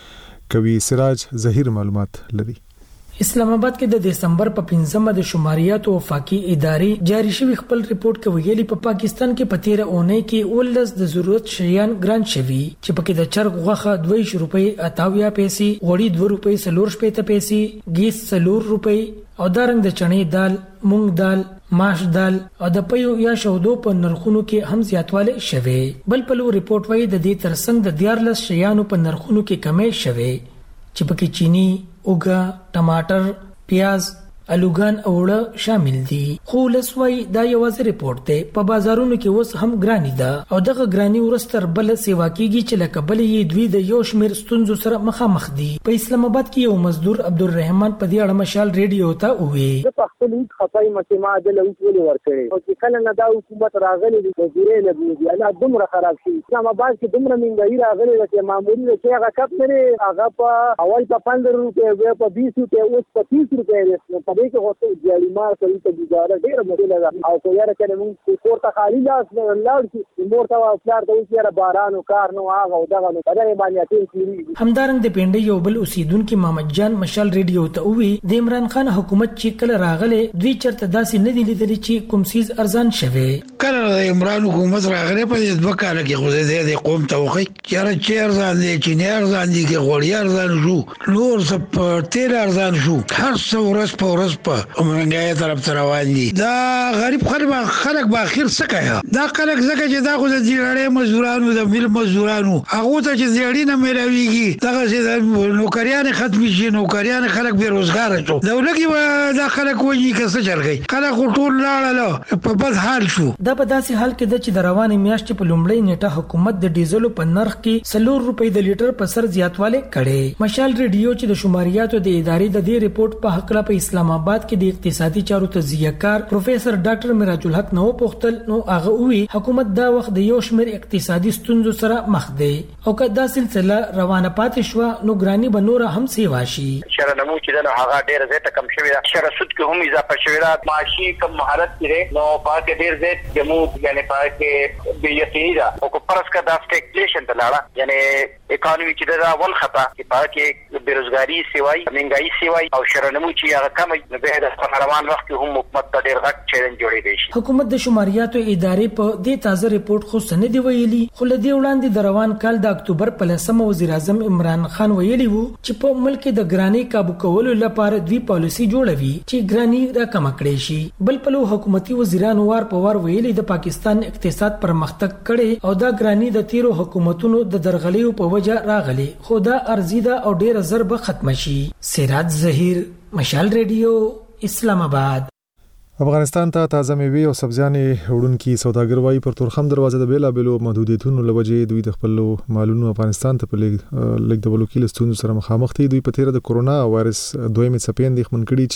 کې کوي. سراج ظهیر معلومات لري. اسلام آباد کې د دسمبر په 15مه د شماریاتو وفاقي ادارې جاری شوی خپل ریپورت کې ویلي په پاکستان کې په 13 اونۍ کې ولس د ضرورت شیان ګران شوي چې پکې د چرګ غوښه 2 روپۍ 88 پیسې، غوړي 2 روپۍ 40 پیسې، گیس 4 روپۍ او دارنګ د چڼې دال، مونږ دال، ماش دال او د پيو یا شودو په نرخونو کې هم زیاتوالی شوی. بل په لور ریپورت وايي د دې ترڅنګ د 14 شیانو په نرخونو کې کمې شوی چې پکې چینی، اوګه، ټماټر، پیاز، الوګان او وړه شامل دي. خو لسوي دا یوازې ریپورت دی، په بازارونو کې اوس هم ګرانی ده او دغه ګرانی ورستر بل سیوا کیږي چې لکه بل یې دوی د یو شمیر ستونزو سره مخامخ دي. په اسلام آباد کې یو مزدور عبدالرحمن په دې اړه مشال ریډیو ته وویل د خپل هیڅ خپای مکه د لوټ ولې ورکړي او چې کله نه دا حکومت راغلي د وزیرې لګي انا دومره خراب شي. اسلام آباد کې دومره منګي راغلي چې معمولی چې هغه کپ نه هغه په اول په 15 روپے په 20 روپے اوس په 30 روپے په دې کې هوته جالي مار کوي ته گزاره ډیره مشکله ده او کو یاره کله موږ کوړه خالی لاس نه لاړ شي مورته افلار ته یاره باران او کار نو هغه او دغه نو بدره باندې اتین کیږي. همدارنګ د پنده یو بل اوسیدونکو محمد جان مشال ریډیو ته وی د عمران خان حکومت چې کله راغله دوی چرته داسې نه دی لیدلی چې کوم سیز ارزان شوه. کله د عمران حکومت راغله په دوه کال کې خو د قوم توخی یاره چې ارزان دي چې نه ارزان دي کې غوړی ارزان شو، نور څه تیر ارزان شو، هر څو ورځ په ورځ په ومنګای طرف ته روان دي. دا غریب خلک به اخر څه کوي؟ دا خلک زکه چې دا خو د دیړې مزدورانو د مل مزدورانو هغه ته چې دیړې نه ملويږي دغه چې نوکریان ختم شي، نوکریان خلک بیروزګار شو، دولت کې دا خلک وایي کسه چلګي خلک ټول لاړل په بد حال شو. دا په داسې حال کې چې د روانې میاشتې په لومړۍ نیټه حکومت د ډیزلو په نرخ کې 4 روپۍ د لیټر په سر زیاتوالی کړي. مشال ریډیو چې د شماریاتو د ادارې د دې ریپورت په حق لا په اسلام آباد کې د اقتصادي چارو تجزیه کار پروفیسور ډاکټر میراج الحق نو پوښتل نو هغه وی حکومت دا وخت د یو شمیر اقتصادي ستونزو سره مخ دی او که دا سلسله روانه پاتې شو نو ګرانی بنور هم سیوا شي. شر نمو چې دا هغه ډیر زیات کم شوی دا شر سود کې هم اضافه شوی دا معاشي کم مهارت کې نو پاکه ډیر زیات جمهور یعنی پاکه به یقیني دا او کو پرس کا دا سټیګلیشن ته لاړه یعنی اکانومي چې دا ول خطا چې پاکه بیروزګاری سیوای منګای سیوای او شر نمو چې هغه کم نه به د روان وخت هم حکومت ته ډیر غټ چیلنج جوړی دی. حکومت د شماریاتو ادارې په دې تازه ریپورت خو سند دی ویلي خو لدی وړاندې د روان کال د اکتوبر په 10 وزیر اعظم عمران خان ویلي وو چې په ملک د ګرانی قابو کولو لپاره دوی پالیسی جوړوي چې ګرانی راکم کړي شي. بل په لو حکومتي وزیرانو وار په وار ویلي د پاکستان اقتصاد پرمختګ کړي او دا ګرانی د تیرو حکومتونو د درغلیو په وجه راغلي خو دا ارزیده او ډیر ضرب ختم شي. سراج ظهیر مشال ریډیو اسلام آباد. افغانستان ته تازه میوې او سبزیانې وړونکي سوداګر وايي پر تورخم دروازه د بیلابېلو محدودیتونو له وجې دوی د خپل مالونو افغانستان ته په لیږدولو کې له ستونزو سره مخامخ دي. دوی په تیره د کورونا وایرس دویمې څپې اندېښمن کړي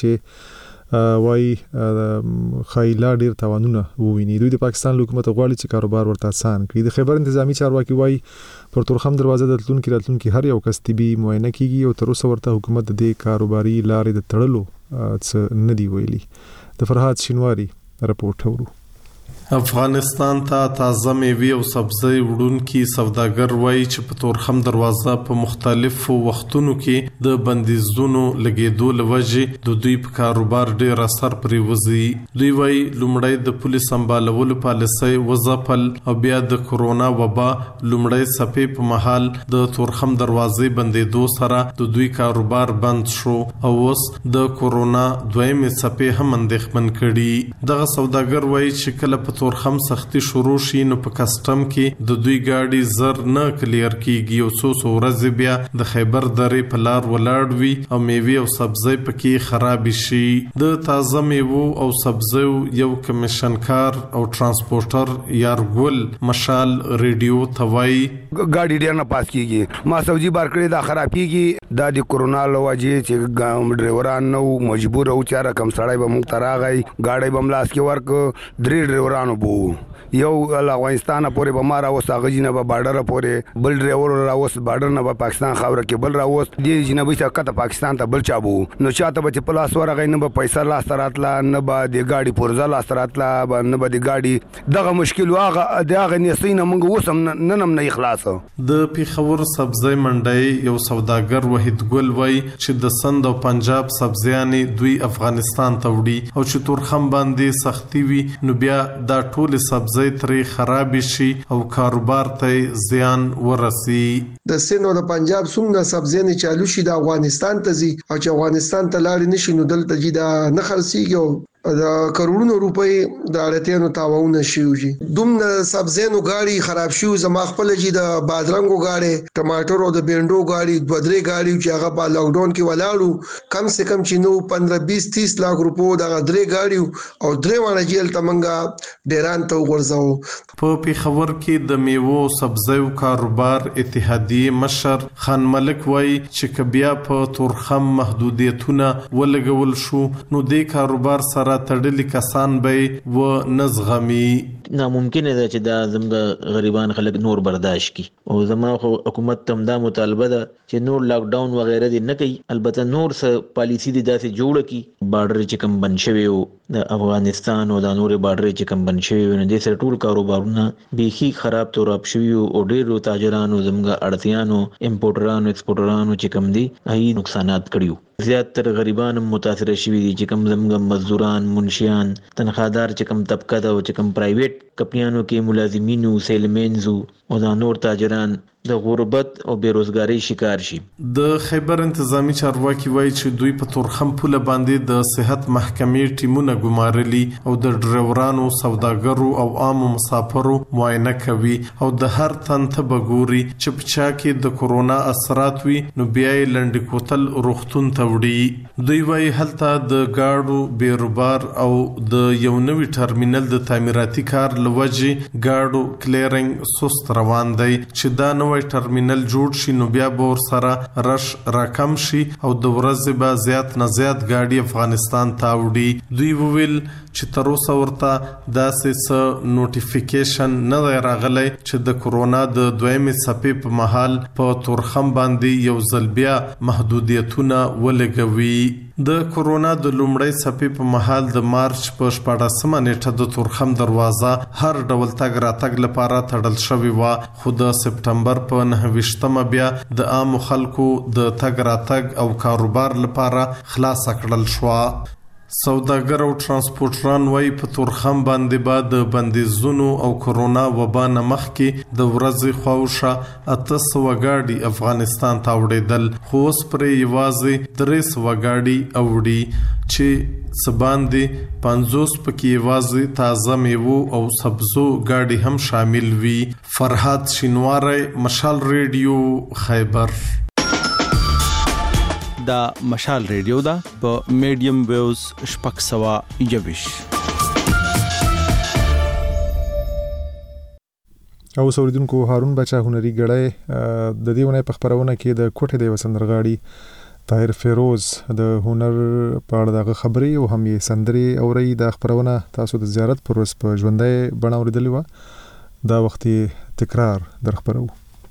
چې وايي خایلا ډیر تاوانونه وویني. دوی د پاکستان حکومت غواړي چې کاروبار ورته آسان کړي. د خیبر انتظامی چارواکي وايي پر تورخم دروازه د راتلونکي هر یو کس طبي معاینه کیږي او تر اوسه ورته حکومت د دې کاروباري لارې د تړلو څه نه دی ویلي. د فرهاد شینواری رپورټ ورو. افغانستان ته تازه میوې او سبزی وړونکي سوداګر وایي چې په تورخم دروازه په مختلفو وختونو کې د بندیزونو لګیدو لوجې د دوی په کاروبار ډیر اثر پریوزي. دوی وایي لومړی د پولیس سمبالولو پالیسۍ وځپل او بیا د کورونا وبا لومړی څپې په مهال د تورخم دروازې بندیدو سره د دوی کاروبار بند شو او اوس د کورونا دویمې څپې هم اندېښمن کړي. دغه سوداګر وایي چې کله په تورخم سختي شروع شي نو په کسټم کې د دوی گاډي زر نه کلیر کیږي او څو ورځې بیا د خیبر درې په لار ولاړ وي او میوه او سبزی پکې خراب شي. د تازه میوه او سبزی یو کمیشنکار او ترانسپورټر یارګل مشال ریډیو توای گاډي ډیر نه پاس کیږي ما سبزی بار کړی دا خراب کیږي دا د کورونا لوجې چې ګام ډرایوران نو مجبور او چا رقم سړی به مونږ تراغی گاډي بملاس کې ورک درې ډرایوران ډرایورانو بو یو افغانستان پورې به مارا وس هغه جنه به بارډر پورې بل ډرایور راوس بارډر نه به پاکستان خاور کې بل راوس دې جنه به څخه پاکستان ته بل چابو نو چاته به پلاس ورغې نه به پیسې لاس راتلا نه به د گاډي پورزه لاس راتلا نه به د گاډي دغه مشکل واغه دغه نسینه موږ وسم ننم نه اخلاص د پیښور سبزی منډي یو سوداګر وحید ګل وای چې د سند او پنجاب سبزیانې دوی افغانستان ته وړي او چې تورخم باندې سختي وي نو بیا دا ټول سبزی ترې خراب شي او کاروبار ته زیان ورسي د سند او د پنجاب څومره سبزیانې چالو شي د افغانستان ته ځي او چې افغانستان ته لاړ نشي نو دلته جی دا نه خرڅيږي د کروڑونو روپۍ د اړتیانو تاوونه شيږي دومره سبزیانو غاړي خراب شو زما خپل جی د بادرنګو غاړي ټماټر او د بینډو غاړي د بدري غاړي چې هغه په لاک ډاون کې ولاړو کم سے کم چې نو 15-20-30 لک روپو د درې غاړي او درې وانه جیل تمنګا ډیران ته ورځاو په پیښور کې د میوو سبزیو کاروبار اتحادیه مشر خان ملک وای چې کبیا په تورخم محدودیتونه ولګول شو نو د کاروبار سره تړلي کسان به و نزغمي ناممکن ده چې دا زموږ غریبان خلک نور برداشت کی او زموږ حکومت تم دا مطالبه ده چې نور لاک ډاون وغیرہ دي نه کوي البته نور څه پالیسی دي داسې جوړه کی بارډر چې کم بن شوی او د افغانستان او د نور بارډر چې کم بن شوی نو د سر ټول کاروبارونه بيخي خراب توراب شوی او ډېرو تاجرانو زموږ اړتیانو امپورټرانو ایکسپورټرانو چې کم دي هي نقصانات کړیو زیاتره غریبان متاثر شوي دي چې کم زموږ مزدوران منشیان تنخوادار چې کم طبقه ده او چې کم پرایویټ کمپنیانو کې ملازمینو سیلمنزو او د نور تاجران د غربت او بیروزګاری شکار شي د خیبر انتظامی چارواکي وایي چې دوی په تورخم پوله باندې د صحت محکمې ټیمونه ګمارلي او د ډرایورانو سوداګرو او عامو مسافرو معاینه کوي او د هر تن ته بګوري چې په چا کې د کورونا اثرات وي نو بیا یې لنډ کوتل روغتون ته وړي دوی وایي هلته د گاډو بیروبار او د یو نوي ټرمینل د تعمیراتي کار لوجي گاډو کلیرنګ سست روان دی چې دا نو ټرمینل جوړ شي نو بیا به سره رش راکم شي او د ورځې به زیات نه زیات گاډي افغانستان ته وړي دوی وویل چې تر اوسه ورته داسې نوټیفیکیشن نه راغلی چې د کورونا د دویمې څپې په مهال په تورخم باندې یو ځل بیا محدودیتونه ولګوي د کورونا د لومړۍ څپې په مهال د مارچ په 14مه نیټه د تورخم دروازه هر ډول تګ راتګ لپاره تړل شوې و خو د سپټمبر په 29مه بیا د عام خلکو د تګ راتګ او کاروبار لپاره خلاص کړل شو سوداګر او ترانسپورټران وای په تورخم باندې بعد د بندیزونو او کورونا وبا نه مخکې د ورځې خوښه 800 گاډي افغانستان ته وړېدل خو اوس پرې یوازې 300 گاډي اوړي چې سباندې 50 پکې یوازې تازه میوه او سبزو گاډي هم شامل وي فرحات شینواره مشال ریډیو خیبر دا مشال ریډیو دا په میډیم ویوز شپږ سوه یویش او سوریدونکو هارون بچا هنري ګړی د دې ونې په خبرونه کې د کوټه دی وسندرغاړي طاهر فیروز د هنر په اړه د خبري او هم یې سندري اوري د خبرونه تاسو د زیارت پر ورځ په ژوندۍ بڼه اوریدلی و دا وخت تکرار در خبرو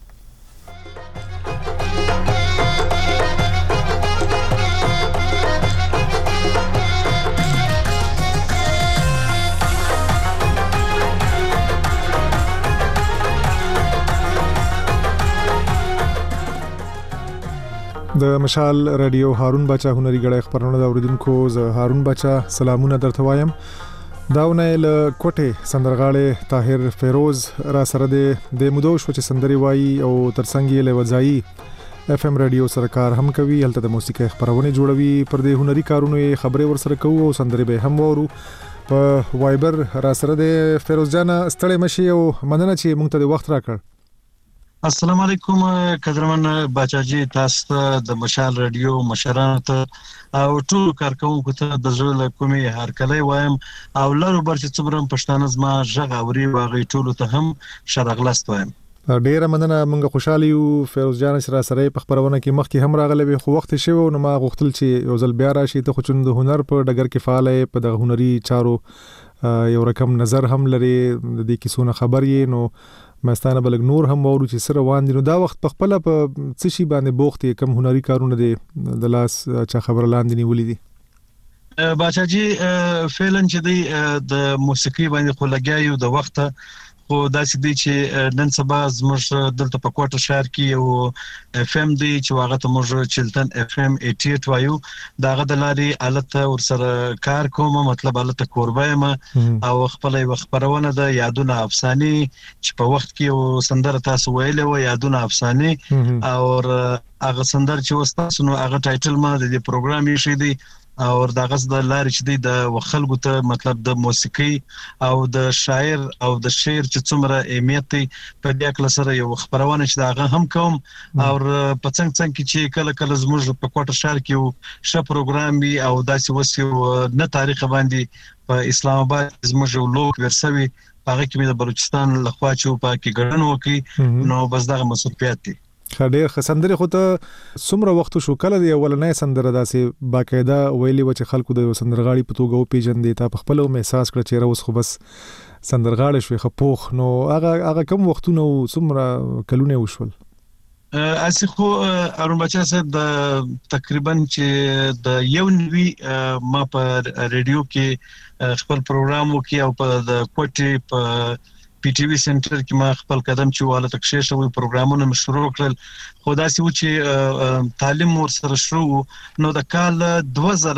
د مشال رادیو هارون بچا هنري ګړی خبرونه د اوریدونکو ز هارون بچا سلامونه درته وایم داونه ل کوټه سندرغاړي طاهر فیروز را سره د مودوش چې سندري وای او ترڅنګ له وځای اف ام رادیو سرکار هم کوي هلته د موسیقي خبرونه جوړوي پر د هنري کارونو خبري ور سره کوو او سندري به هم وورو په وایبر را سره د فیروز جان ستړي مشي او مننه چې مونږ ته د وخت راکړ السلام علیکم قدرمن بچاجي تاسو د مشال رادیو مشران ته او ټول کارکونکو ته د زړه کومي هر کله وایم او لارو برچ څومره پښتانه زما ژغ اوري واغې ټول ته هم شرغلست وایم ډیره مننه مونږ خوشاله یو فیروز جان سره په خبرونه کې مخکې هم راغلی خو وخت شوی نو ما غوښتل چې یو ځل بیا راشي ته خو چون د هنر په ډګر کې فعال په د هنري چارو یو رقم نظر هم لري د دې کیسو خبر یې نو مستانه بلګ نور هم وورو چې سره روان دي نو دا وخت په خپل په څه شي باندې بوخت کم هنري کارونه دي د لاس چا خبر لاندې نیولې دي باچا جی فعلا چې دی د موسیقي باندې خو لګیاو د وخت خو داسې دی چې نن سبا زموږ دلته په کوټه شهر کې یو اف ام دی چې هغه ته موږ چلتن اف ام 88 وایو داغه د لارې الته ورسره کار کوم مطلب الته کوربایم او خپل خبرونه د یادونه افسانه چې په وخت کې یو سندره تاسو ویلې و یادونه افسانه او هغه سندره چې وستاسو نو هغه ټایټل ما د دې پروګرام یې شې دی او دا غز د لارې چې د خلکو ته مطلب د موسیقي او د شاعر او د شعر چې څومره اهمیت دی په دې کله سره یو خبرونه چې دا هم کوم او په څنګه چې کله کله زموږ په کوټه شهر کې یو ش پروګرام وي او داسې وسیو نه تاریخ باندې په اسلام آباد زموږ لوک ورسوي هغه کې د بلوچستان لخوا چې په کې ګډن وکي نو بس دغه مسؤلیت دی خډیر خسندره خو ته څومره وخت شو کله دی اولنې سندره داسې باقاعده ویلي و چې خلکو د سندرغاړي په توګه او پیژندې تا په خپل احساس کړ چې راوس خو بس سندرغاړي شوي خپوخ نو هغه کوم وختونه څومره کلونه وشول اسی خو ارون بچا صاحب د تقریبا چې د یو نوی ما په ریډیو کې خپل پروګرام وکي او په د کوټي په پی ټی وی سنټر کې ما خپل قدم چې واله تکشې شوی پروګرامونه مشروع کړل خو دا سی و چې تعلیم ورسره شروع نو د کال 2001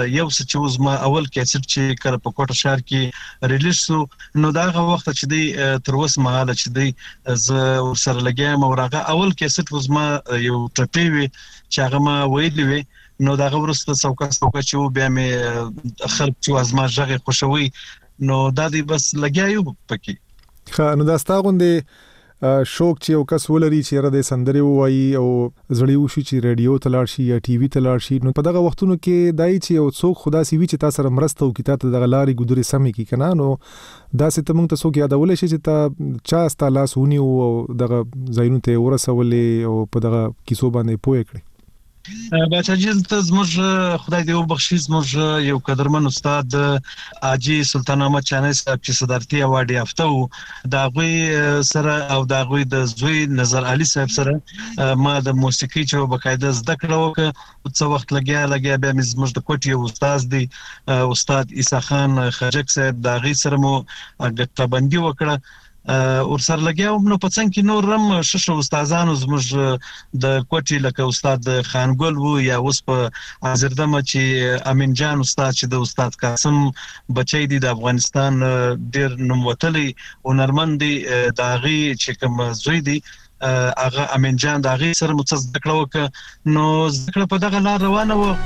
چې ما اول کیسټ چې کړ په کوټه شهر کې ریلیز شو نو دا هغه وخت چې دی تر اوسه مهاله چې دی ز ورسره لګیم او هغه اول کیسټ ما یو ټپی وی چې هغه ما ویلې وی نو دا ورسته څوکا چې بیا مې خلک چې ازما ژغه خوشوي نو دا دی بس لګیاو پکې نو دا ستا غوندې شوق چې یو کس ولري چې را د سندري وایي او زړی وشي چې رادیو ته لاړ شي یا ټي وي ته لاړ شي نو په دغه وختونو کې دای چې یو څوک خدا سي وی چې تاسو سره مرسته وکړي ته دغه لارې ګذري سمې کی کنه نو دا څه ته موږ ته څوک یادول شي چې تا چا ستا لاس ونی او دغه زاینو ته ورسولې او په دغه کیسو باندې پوهه کړی باچا جیل ته زموږ خدای دې وبخښي زموږ یو قدرمن استاد اجي سلطان احمد چاني صاحب چې صدارتي اوارډ یافته وو دا غوي سره او دا غوي د زوی نظر علي صاحب سره ما د موسیقي چې بقاعده زده کړو او څو وخت لګیا به زموږ د کوټي استاد دی استاد عیسی خان خجک صاحب دا غي سره مو غټبندي وکړه اور سره لګیاو نو په څنګه کې نور رم شش استادانو زموږ د کوټي لکه استاد خانګل وو یا اوس په حاضردمه چې امین جان استاد چې د استاد قاسم بچی دی د افغانستان ډیر نوموتلی او نرمندي داغي چې کوم زوی دی هغه امین جان داغي سره متصدق کړو نو ذکر په دغه لار روانه وو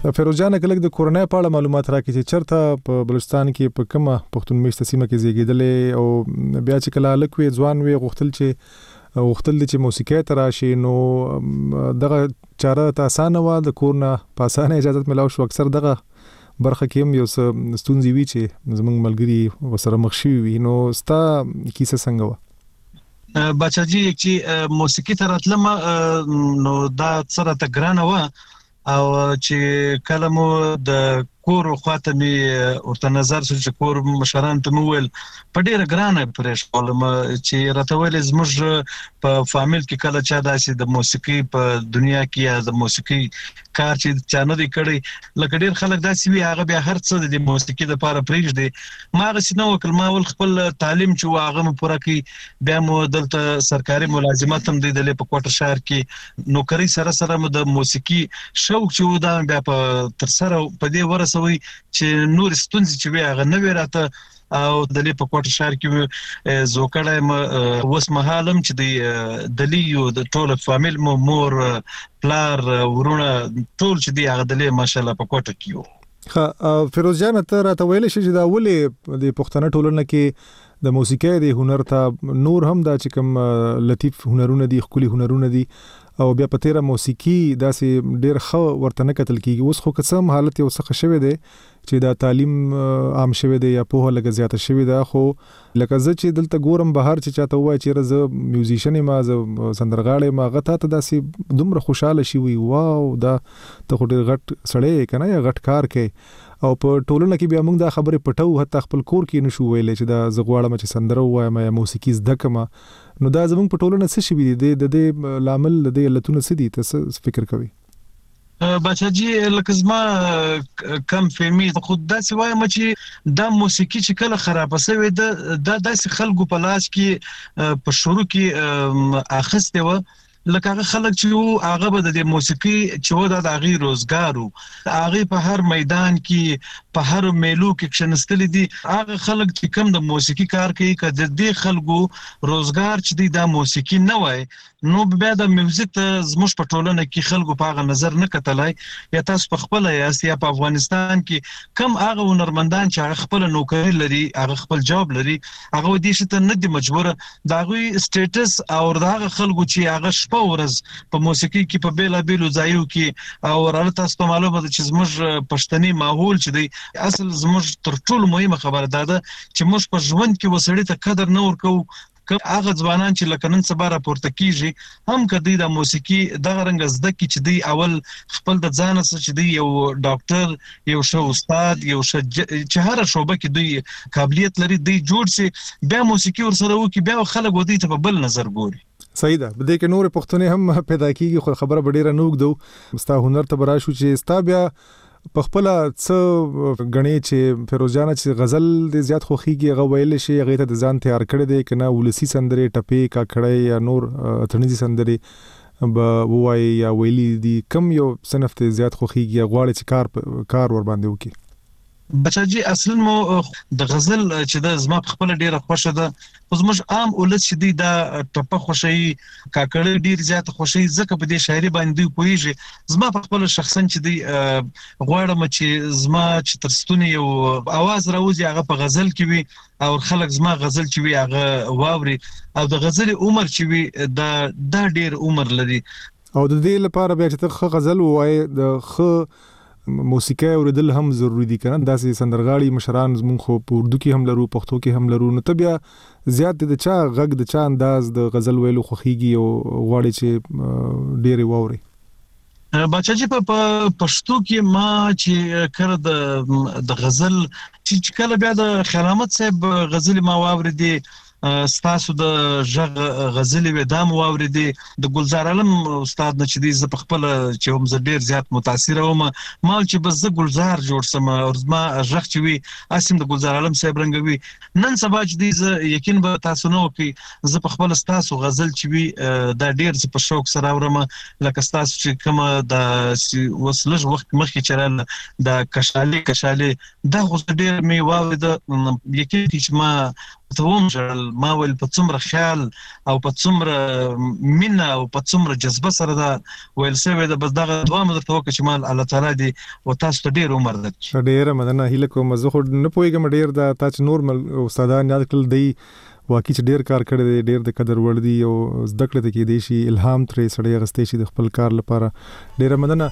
فیروز جان کله د کورونای په اړه معلومات راکړي چې چرته په بلوچستان کې په کومه پښتون میشته سیمه کې زیږیدلې او بیا چې کله لکوي ځوان وي غوښتل چې موسیقي ته راشي نو دغه چاره ته اسانه و د کورنا په اسانه اجازه ملاو شو اکثر دغه برخه کې هم یو ستونزې وی چې زمونږ ملګری وسره مخ شي وي نو ستا کیسه څنګه و بچاجي چې موسیقي ته راتلم نو دا سره ته ګرانه و او چې کله مو د کور خواته می ورته نظر شو چې کور مشران ته مول په ډیره ګرانه پرېښ ولم چې راته ویل زموږ په فامیل کې کله چا داسې د موسیقي په دنیا کې یا د موسیقي کار چې چا نه دی کړی لکه ډیر خلک داسې وي هغه بیا هر څه د موسیقي لپاره پرېږدي ما هغه څه نه وکړ ما ول خپل تعلیم چې هغه مو پوره کړی بیا مو دلته سرکاري ملازمت هم دی د په کوټه شهر کې نوکری سره مو د موسیقي شوق چې ودا بیا په تر سره په دې ورسوي چې نور ستونزې چې وي هغه نه وي راته او د لې په کوټه شهر کې زوکړم وس مهالم چې د لیو د ټول فامیل مور پلار ورونه ټول چې دی هغه د لې ماشاءالله په کوټه کې خا فیروز جان ته راته ویل شي چې دا ولې د پښتنه ټولنه کې د موسیقي د هنر ته نور هم دا چې کوم لطیف هنرونه دي خولي هنرونه دي او بیا په تیره موسیقي داسې ډیر خو ورته نه کتل کیږي اوس خو قسم حالت یو څه شوه دی چې دا تعلیم عام شوه دی یا په لګ زیاته شوه دی خو لکه زه چې دلته ګورم بهر چې چاته وای چې زه میوزیشن ما زه سندرغاړی ما غته ته داسې دومره خوشاله شي وي واو دا ته خو ډیر غټ سړی کنه یا غټ کار کوي او په ټولنه کې بیا موږ دا خبره پټو حتی خپل کور کې نشو ویلې چې دا زغواړم چې سندره وایم یا موسیقي زده کما نو دا زموږ په ټولنه څه شي دي د دې لامل د علتونو څه دي ته فکر کوي بچاجي لکه زما کم فهمي خود داسې وایم چې دا موسیقي چې کله خراب شوی دا داسې خلکو په لاس کې په شروع کې اخسته و لکه هغه خلک چې هغه به د موسیقي چې د هغه روزګارو هغه په هر میدان کې په هر میلو کې کښنستل دي هغه خلک چې کم د موسیقي کار کوي کله د دې خلکو روزګار چې دی د موسیقي نه وای نو بیا د میوزیک ته زموږ په ټولنه کې خلکو په هغه نظر نه کتلای یا تاسو په خپل یا په افغانستان کې کم هغه هنرمندان چې هغه خپل نوکری لري هغه خپل جاب لري هغه دې شته نه دي مجبور دا غوي سټیټس او هغه خلکو چې هغه شپه ورځ په موسیقي کې په بیلا بیلو ځایو کې او ورته تاسو ته معلومه ده چې زموږ پښتني ماحول چې دی اصل زموږ تر ټولو مهمه خبره ده چې موږ په ژوند کې وسړی ته قدر نه ورکو هغه ځوانان چې لکه نن سبا راپورته کیږي هم کدی د موسیقي دغه رنګ زده کی چې دی اول خپل د ځان سره چې دی یو ډاکټر یو شو استاد یو چې هر شوبه کې دوی قابلیت لري دی جوړ سي بیا موسیقي ورسره وکي بیا خلک ودی ته په بل نظر ګوري صحیح ده بده کې نور پښتون هم پیدا کیږي خو خبره ډیره نوګ دو ستا هنر ته برا شو چې ستا بیا په خپل څه غنی چې فیروز جان چې غزل د زیات خوخيږي هغه ویل شي هغه ته د ځان تیار کړی دی کنه ولسی سندره ټپې کا کړی یا نور اتنځي سندره به وای یا ویلی دی کم یو صنف ته زیات خوخيږي غواړي چې کار ور باندې وکي بچاجي اصل مو د غزل چې د زما خپل ډیره خوښه ده خو زموږ عام ولس چې دی دا ټپه خوشي کاکړ ډیر زیات خوشي ځکه په دې شاعري باندې کویږي زما خپل شخصا چې دی غواړم چې زما چې ترستونی یو आवाज راوځي هغه په غزل کې وي او خلک زما غزل چې وي هغه واوري او د غزل عمر چې وي دا ډیر عمر لري او د دې لپاره بیا چې ته غزل وای د خ موسیقي اوریدل هم ضروری دي کنه داسې سندرغاړي مشران زمون خو په اردو کې هم لرو پښتو کې هم لرو نو ته بیا زیات د چا غږ د چا انداز د غزل ویلو خوخيږي او غواړي چې ډېر ووري بچاجي په پښتو کې ما چې کړه د غزل چې کله بیا د خرامت صاحب غزل ما واوریدي ستاسو د ژغ غزلې و دام واوریدي د ګلزار علم استاد نه چې دی ز په خپل چې هم ز ډیر زیات متاثر وم مال چې بس ز ګلزار جوړ سم او ما ژغ چې وي اسیم د ګلزار علم صاحب رنګوي نن سبا چې دی ز یقین به تاسو نو کې ز په خپل ستاسو غزل چې وي دا ډیر ز په شوق سره اورم لکه ستاسو چې کومه د وسلج وخت مخکې چرال د کشالي دا خو ډیر می واورید یقین چې ما ته هم ژړل. ما ویل په څومره خیال او په څومره مینه او په څومره جذبه سره دا ویل شوی ده. بس دغه دعا مې درته وکړه چې ما الله تعالی دې و تاسو ته ډېر عمر درکړي. ډېره مننه. هیله کوم زه خو نه پوهېږم ډېر دا تا چې نور استادان یاد کړل دی واقعي چې ډېر کار کړی دی، ډېر د قدر وړ دی او زده کړې ته کېدی شي الهام ترې سړی اخیستی شي د خپل کار لپاره. ډېره مننه.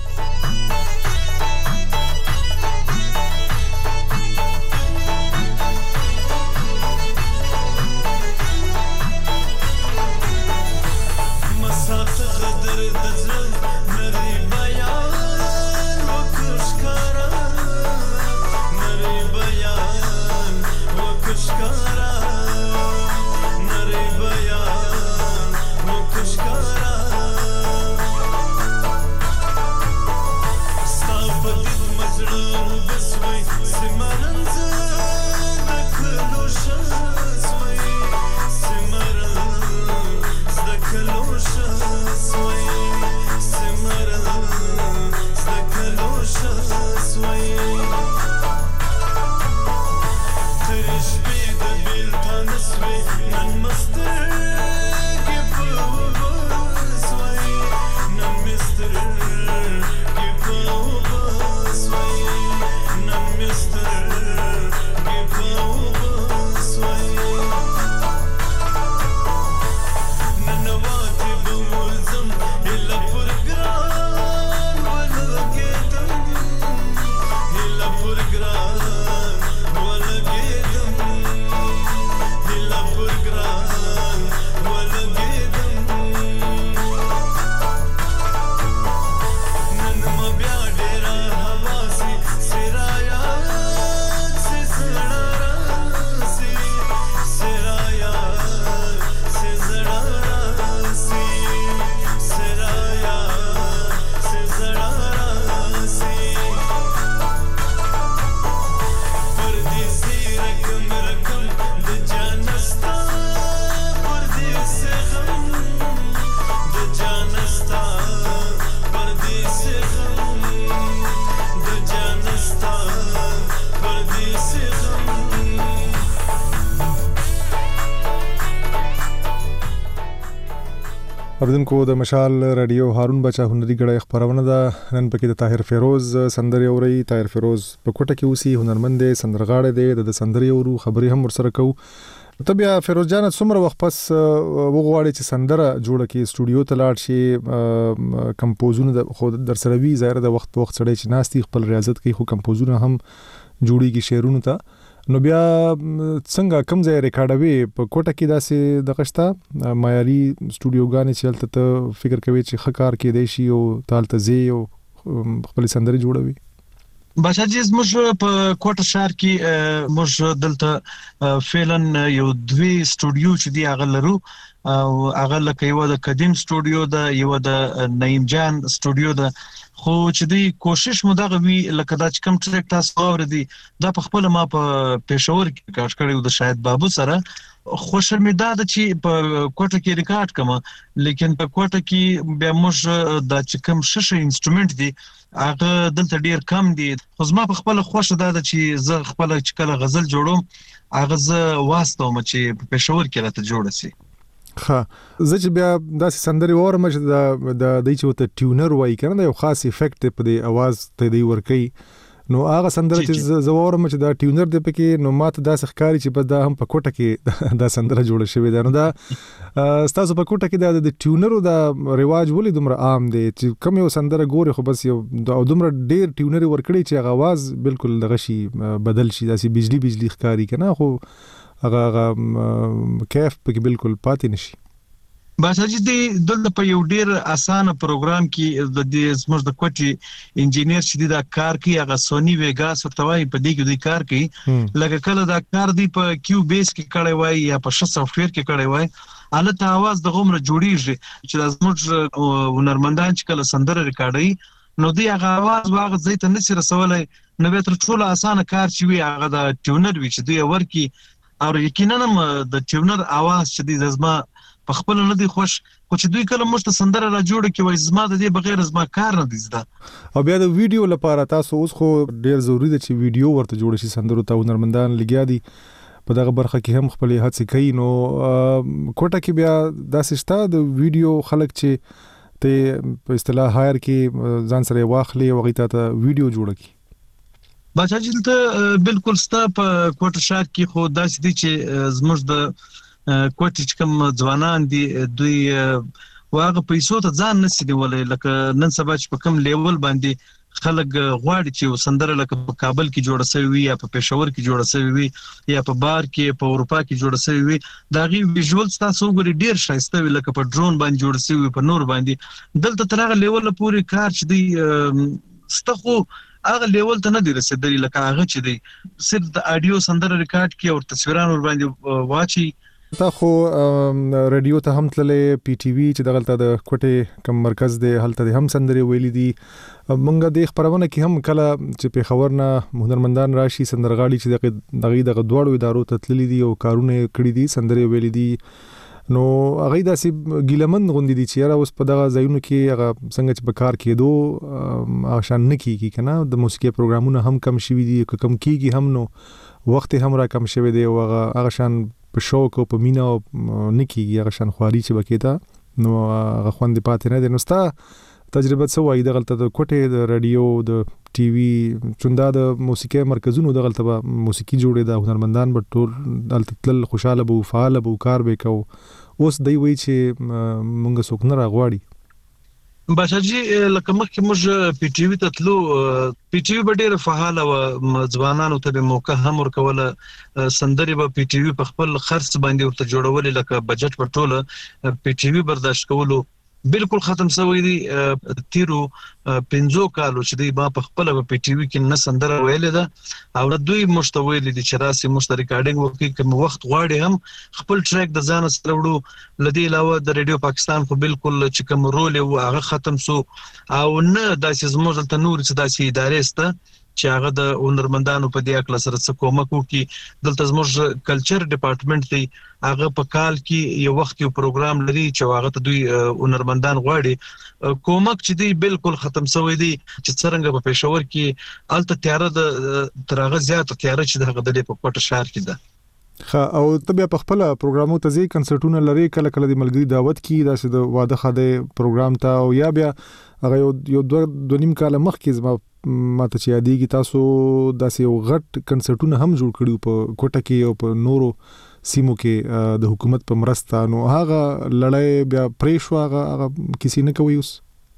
اوریدونکو د مشال رادیو هارون بچا هنري غړی خبرونه ده. نن پکې د طاهر فیروز سندري اوري. طاهر فیروز په کوټه کې اوسي، هنرمند دی، سندرغاړی دی، د سندري اورو خبري هم ورسره کوو. ته بیا فیروز جان څومره وخت پس وغواړي چې سندره جوړه کې سټوډیو ته لاړ شي؟ کمپوزونه خو در سره وی ظاهر د وخت په وخت سړی چې ناستي خپل ریاضت کوي، خو کمپوزونه هم جوړیږي شعرونو ته. نو بیا څنګه کوم ځای ریکارډوي؟ په کوټه کې داسې د قشته معیاري سټوډیوګانې چې هلته ته فکر کوي چې ښه کار کېدی شي او ته هلته ځې او خپلې سندرې جوړوي؟ بادشاه جی زموږ په کوټه ښار کې موږ دلته فعلا یو دوی سټوډیو چې دی هغه لرو. او هغه لکه یو د قدیم سټوډیو ده، یو د نعیم جان سټوډیو ده. خو چې دی کوشش مو دغه وی لکه دا چې کوم ټریک تاسو اوریدي دا په خپل ما په پېښور کې کار کړی د شاهد بابو سره. خوشر مې دا چې په کوټه کې ریکارډ کما، لیکن په کوټه کې بیا موږ د چې کوم ششه انسټرومنت دی هغه دلته ډیر کم دي. خو زما په خپل خوښه دا چې زه خپل چې کله غزل جوړوم هغه زه واسطوم چې په پېښور کې راته جوړ شي. ها زه چې بیا داسې سندرې واورم چې د دې چې ته ټیونر وایي کنه دا یو خاص افیکټ په دې आवाज ته دی ورکي. نو هغه سندره چې زه واورم چې دا ټیونر دی پکې، نو ماته داسې ښکاري چې بس دا هم په کوټه کې دا سندره جوړه شوې ده. نو دا ستاسو په کوټه کې د ټیونرو دا رواج ولې دومره عام دی چې کوم یو سندره ګوري خو بس یو دومره ډیر ټیونر ورکړي چې هغه आवाज بالکل دغه شي بدل شي، داسې بجلی ښکاري کنه، خو هغه کیف پکې بالکل پاتې نشي. باساجي دی دلته په یو ډیر اسانه پروګرام کې د دې زموږ د کوټي انجینیر چې دی دا کار کوي، هغه سونی ویګاس ورته وایي، په دې کې دی کار کوي. لکه کله دا کار دی په کیو بیس کې کړی وای یا په ش سافټویر کې کړی وای، الته आवाज د غومره جوړیږي چې زموږ هنرمندان چې کله سندره ریکارډوي نو دی هغه आवाज واغ ځای ته نشي رسولای. نو به تر ټولو اسانه کار چې وي هغه د ټیونر وي چې دی ورکی. او یقینا د ټیونر आवाज چې دی زما په خپل نه دی خوش، خو چې دوی کله موږ ته سندره را جوړه کې وای زما د دې بغیر زما کار نه دی زده. او بیا د ویډیو لپاره تاسو اوس خو ډیر ضروری دی چې ویډیو ورته جوړ شي سندرو ته هنرمندان لګیا دي. په دغه برخه کې هم خپل هڅې کوي. نو کوټه کې بیا داسې شته د ویډیو خلک چې ته په اصطلاح هایر کې ځان سره واخلي او غیته ته ویډیو جوړ کړي. بچا چې ته بالکل ستا په کوټه شار کې خو داسې دي چې زموږ د کوټه چې کوم ځوانان دي دوی واغه پیسو ته ځان نشي نیولای، لکه نن سبا چې په کوم لیول باندې خلک غواړي چې سندره لکه په کابل کې جوړه شوی وي یا په پېښور کې جوړه شوی وي یا په بار کې په اروپا کې جوړه شوی وي، دا غي ویژوالز تاسو وګورئ ډیر شایسته وي، لکه په ډرون باندې جوړ شوی په نور باندې. دلته تر هغه لیول پورې کار چې دی ستخو هغه لیول ته نه دی رسیدلی، لکه هغه چې دی صرف د اډیو سندره ریکارډ کی او تصویران ور باندې واچي. تا خو رادیو ته هم تللې، پی ټی وی چې دغلته د کوټه کم مرکز دی هلته هم سندري ویلي دي. مونږ د خبرونه کې هم کله چې په خبرنا هنرمندان راشي سندرغاړي چې دغه دوړو ادارو ته تللي دي او کارونه کړی دي سندري ویلي دي، نو هغه داسې ګیلمن غوندي دي چې را اوس په دغه ځایونو کې هغه څنګه چې په کار کېدو شان نه کیږي کنه. د موسیقي پروګرامونه هم کم شوي دي، کم کیږي هم، نو وخت هم را کم شوی دی او هغه شان په شوق او په مینا او نکیږي هغه شان خواري چې بکیتا، نو هغه خوند پاتې نه دي. نو ستا تجربه څه وایي دغلته د کوټه د رادیو د ټي وی چوندا د موسیقي مرکزونو دغلته به موسیقي جوړې د هنرمندان به ټول دلته تل خوشاله بو فعال بو کار به کو، اوس دی وی چې مونږ څوک نه راغواړي. باشاجي لکه مخکې موږ پی ټی وی ته تلو، پی ټی وی به ډېر فعال او ځوانانو ته به موقع هم ورکوله، سندري به پی ټی وی په خپل خرڅ باندې ورته جوړول، لکه بجټ په ټوله پی ټی وی برداشت کولو بالکل ختم شوی دی. تیرو 15 کالو چې دی با په خپل په پی ټی وی کې نه سندره ویل ده او دوی مشتویل دي چې راسي مشت ریکارډینګ وکړي، کوم وخت غواړي هم خپل ټریک د ځان سره وړو. لدی علاوه د ریډیو پاکستان خو بالکل چې کوم رول او هغه ختم سو او نه داسې زموږ ته نور څه داسې ادارې سته چې هغه د هنرمندانو په دې اکل سره څه کومک وکړي. دلته زموږ کلچر ډپارټمنټ دی، هغه په کال کې یو وخت یو پروګرام لري چې هغه ته دوی هنرمندان غواړي کومک چې دی بالکل ختم شوی دی، چې څنګه په پېښور کې الته تیار د ترغه زیات تیار چې دغه د په کوټه شهر کې ده. او ته بیا په خپل پروګرامو ته ځي کنسرټونه لري، کله کله د ملګری دعوت کی داسې د واده خاده پروګرام ته، او یا بیا هغه یو دوه نیم کال مخکې زما ماته چې یادېږي تاسو داسې یو غټ کنسرټونه هم جوړ کړیو په کوټه کې او په نورو سیمو کې د حکومت په مرسته، نو هغه لړۍ بیا پرې شو، هغه کسی نه کوي اوس.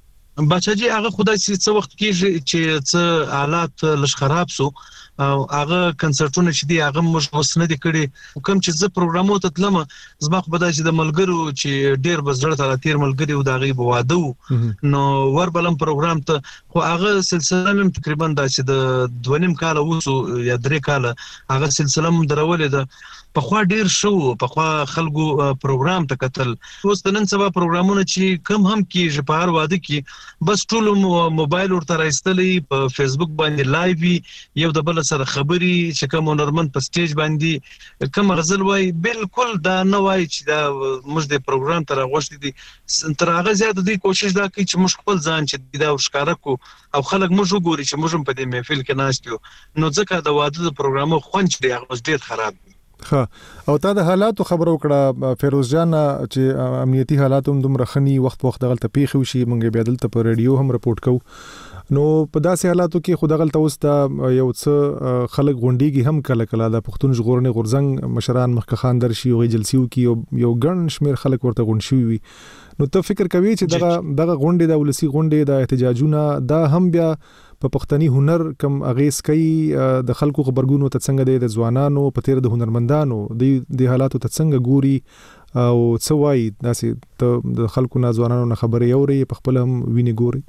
بچاجي هغه خدای څه وخت کېږي چې څه حالات لږ خراب سو او هغه کنسرټونه چې دی هغه موږ وسنه دي کړي، کوم چې زه پروګرامو ته تلم زما خو بدای چې د ملګرو چې ډیر بزړه ته تیر ملګری او دغه بواده نو وربلم پروګرام ته، خو هغه سلسله هم تقریبا داسې د 2.5 کال وسو یا 3 کال هغه سلسله هم درولې ده. په خوا ډیر شو، په خوا خلکو پروګرام ته کتل، اوس نن سبا پروګرامونه چې کم هم کیږي په هر واده کې بس ټول موبایل ورته راځتلې، په فیسبوک باندې لایو یو د بل سره خبري چې کوم هنرمند په سټیج باندې کوم غزل وای بالکل دا نه وای چې دا موږ د پروګرام تر غوښتي دي تر هغه زیات دی کوشش دا کوي چې موږ خپل ځان چې دا ورشکاره کو او خلک موږ وګوري چې موږ په دې محفل کې ناشتو، نو ځکه د واده پروګرامو خوند دی هغه ډیر خراب. او تا د حالاتو خبرو کړه فیروز جان چې امنیتي حالات هم دومره خني وخت دغلته پیښ وشي، مونږ بیا دلته په رادیو هم رپورټ کوو، نو په داسې حالاتو کې خو دغلته اوس دا یو څه خلک غونډيږي هم کله کله د پښتون ژغورنې غورځنګ مشران مخکې خاندر شي او جلسیو کې یو ګڼ شمیر خلک ورته غونډ شوي وي، نو ته فکر کوي چې دغه غونډې د ولسی غونډې د احتجاجونه دا هم بیا په پښتني هنر کم اغیز کوي د خلکو خبرګونو ته څنګه د ځوانانو په تیر د هنرمندانو د حالاتو ته څنګه ګوري او څه وایي داسې د خلکو نه ځوانانو نه خبرې اوري په خپل هم ویني ګوري.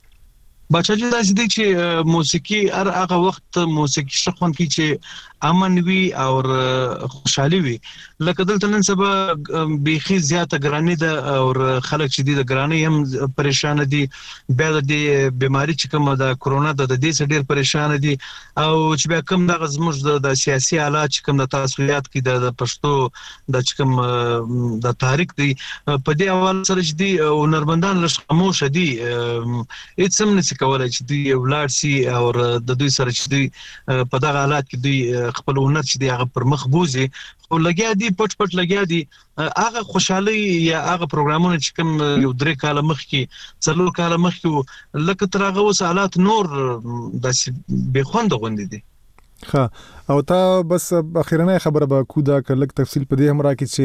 بچاجي داسې دي چې موسیقي هغه وخت موسیقي شخون کی چې امن وي او خوشحالي وي، لکه دلته نن سبا بيخي زیاته ګرانی ده او خلک چې د ګرانی هم پریشان دي، بیا د بیماری چې کومه د کرونا د دې ډیر پریشان دي، او چې بیا کوم د زموږ د سیاسي حالات چې کوم د تاسویات کې د پښتو د چې کوم د تاریخ دی په دې اول سره چې دي هنرمندان لږ خاموش دي، هیڅ هم نه نشي کولای چې دوی ولاړ سي او د دوی سره چې دوی په دغه حالات کې دوی خپل هنر چې دی هغه پر مخ بوزي خو لګیا دي پټ لګیا دي هغه خوشحالي یا هغه پروګرامونه چې کوم یو 3 کال مخکې 4 کال مخکې لکه تر هغه اوس حالات نور داسې بې خوند غوندې دي. ښه او تا بس اخیرنه خبره به کودا کلک تفصیل په دې هم راکې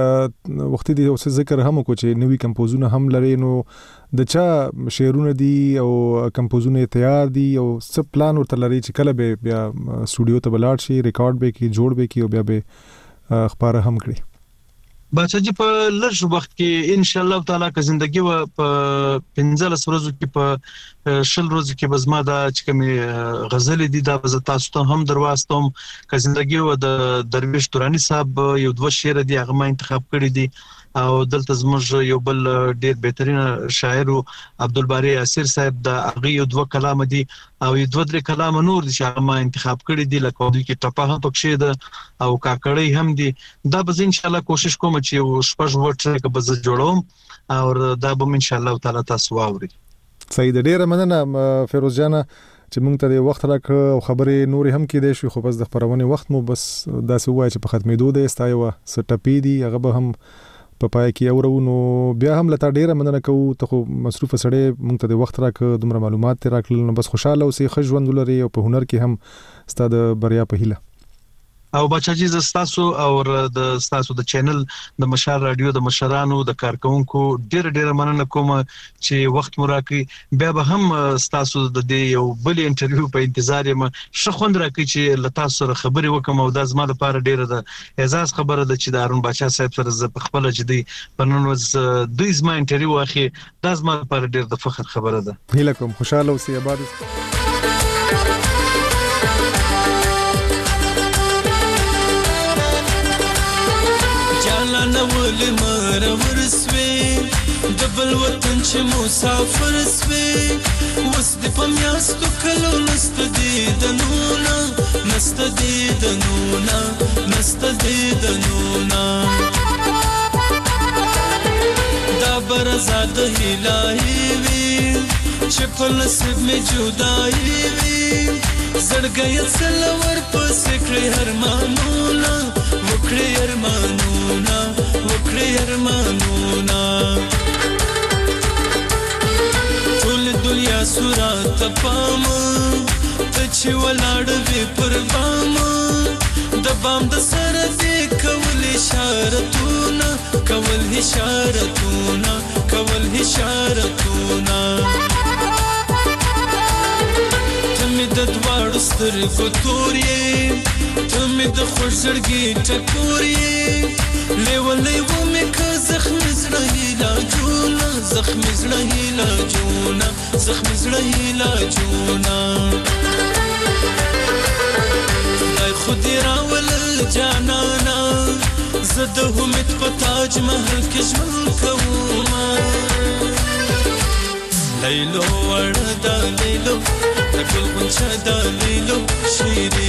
چې وخت دی اوس ذکر هم کو چې نوې کمپوزونه هم لري نو د چا شعرونه دي او کمپوزونه تیار دي او څه پلان ورته لري چې کله به بیا سټوډیو ته بلاړ شي ریکارډ به کی جوړ به کی او بیا به خبره هم کړی. بچا جی په لږ وخت کې ان شاء الله تعالی که زندگی و په 15 ورځو کې په 10 ورځو کې بزما دا چې کوم غزل دي دا به تاسو ته هم درواستم که زندگی و د درویش تورانی صاحب یو 2 شعر دي هغه ما انتخاب کړی دي او دلته زموږ یو بل ډیر بهترین شاعر عبدالباری اسیر صاحب دا هغه یو 2 کلام دي او یو 2-3 کلام نور دي چې هغه ما انتخاب کړی دي لکه دوی کې ټپه هم پکښې ده او کاکړی هم دي دا به ان شاء الله کوشش کوم چې یو شپږ وټ کې به جوړوم او دا به ان شاء الله تعالی تاسو واوري. صحیح ده ډیره مننه فیروز جان چې موږ ته وخت راکړ او خبرې نور هم کې دي شو خو بس د خبرونه وخت مو بس داسې وای چې په ختمېدو ده استایو سټپی دي هغه به هم په پای کې اورو نو بیا هم لته ډیره مننه کوو ته خو مصروف سړی موږ ته د وخت راکړ دومره معلومات ته راکړل نو بس خوشاله اوسې ښه ژوند ولري او په هنر کې هم ستاسو د بریا په هیله. او بچا جی زستاسو او د ستاسو د چینل د مشال رادیو د مشرانو د کارکونکو ډیر مننه کوم چې وخت مو راکړي بیا به هم ستاسو د دې یو بل انټرویو په انتظار یم شخوند راکړي چې لتا سره خبرې وکم او د زما لپاره ډیره د اعزاز خبره ده چې د هارون بچا صاحب سره ز په خپل جدي پرنن ورځ دوی زما انټرویو اخی د زما لپاره ډیر د فخر خبره ده. هیله کوم خوشاله اوسئ آباد نول مر ورسوي دبل وطن چې مسافر سوي وس د پمیاستو کلو نست دی دنونا نست دی دنونا نست دی دنونا دا برزاد الهی وی چې په نصیب می جدای وی زړګي څلور پس کړی هرمانونا وکړی هرمانونا وکړی هرمانونا ټول دنیا صورت پام ته چې ولاړ وی پر بام د بام د سره دې کول اشارتونا کول اشارتونا کول اشارتونا د دواړو سترګو تورې ته مې د خوږ زړګي ټکورې لیولې و مې که زخمي زړه علاجونه زخمي زړه علاجونه زخمي زړه علاجونه خدای خو دې راولل جانانا زه د امید په تاج محل کې ژوند کومه لیلو وړه دا لیلو د ګل غونچه دا لیلو شیرین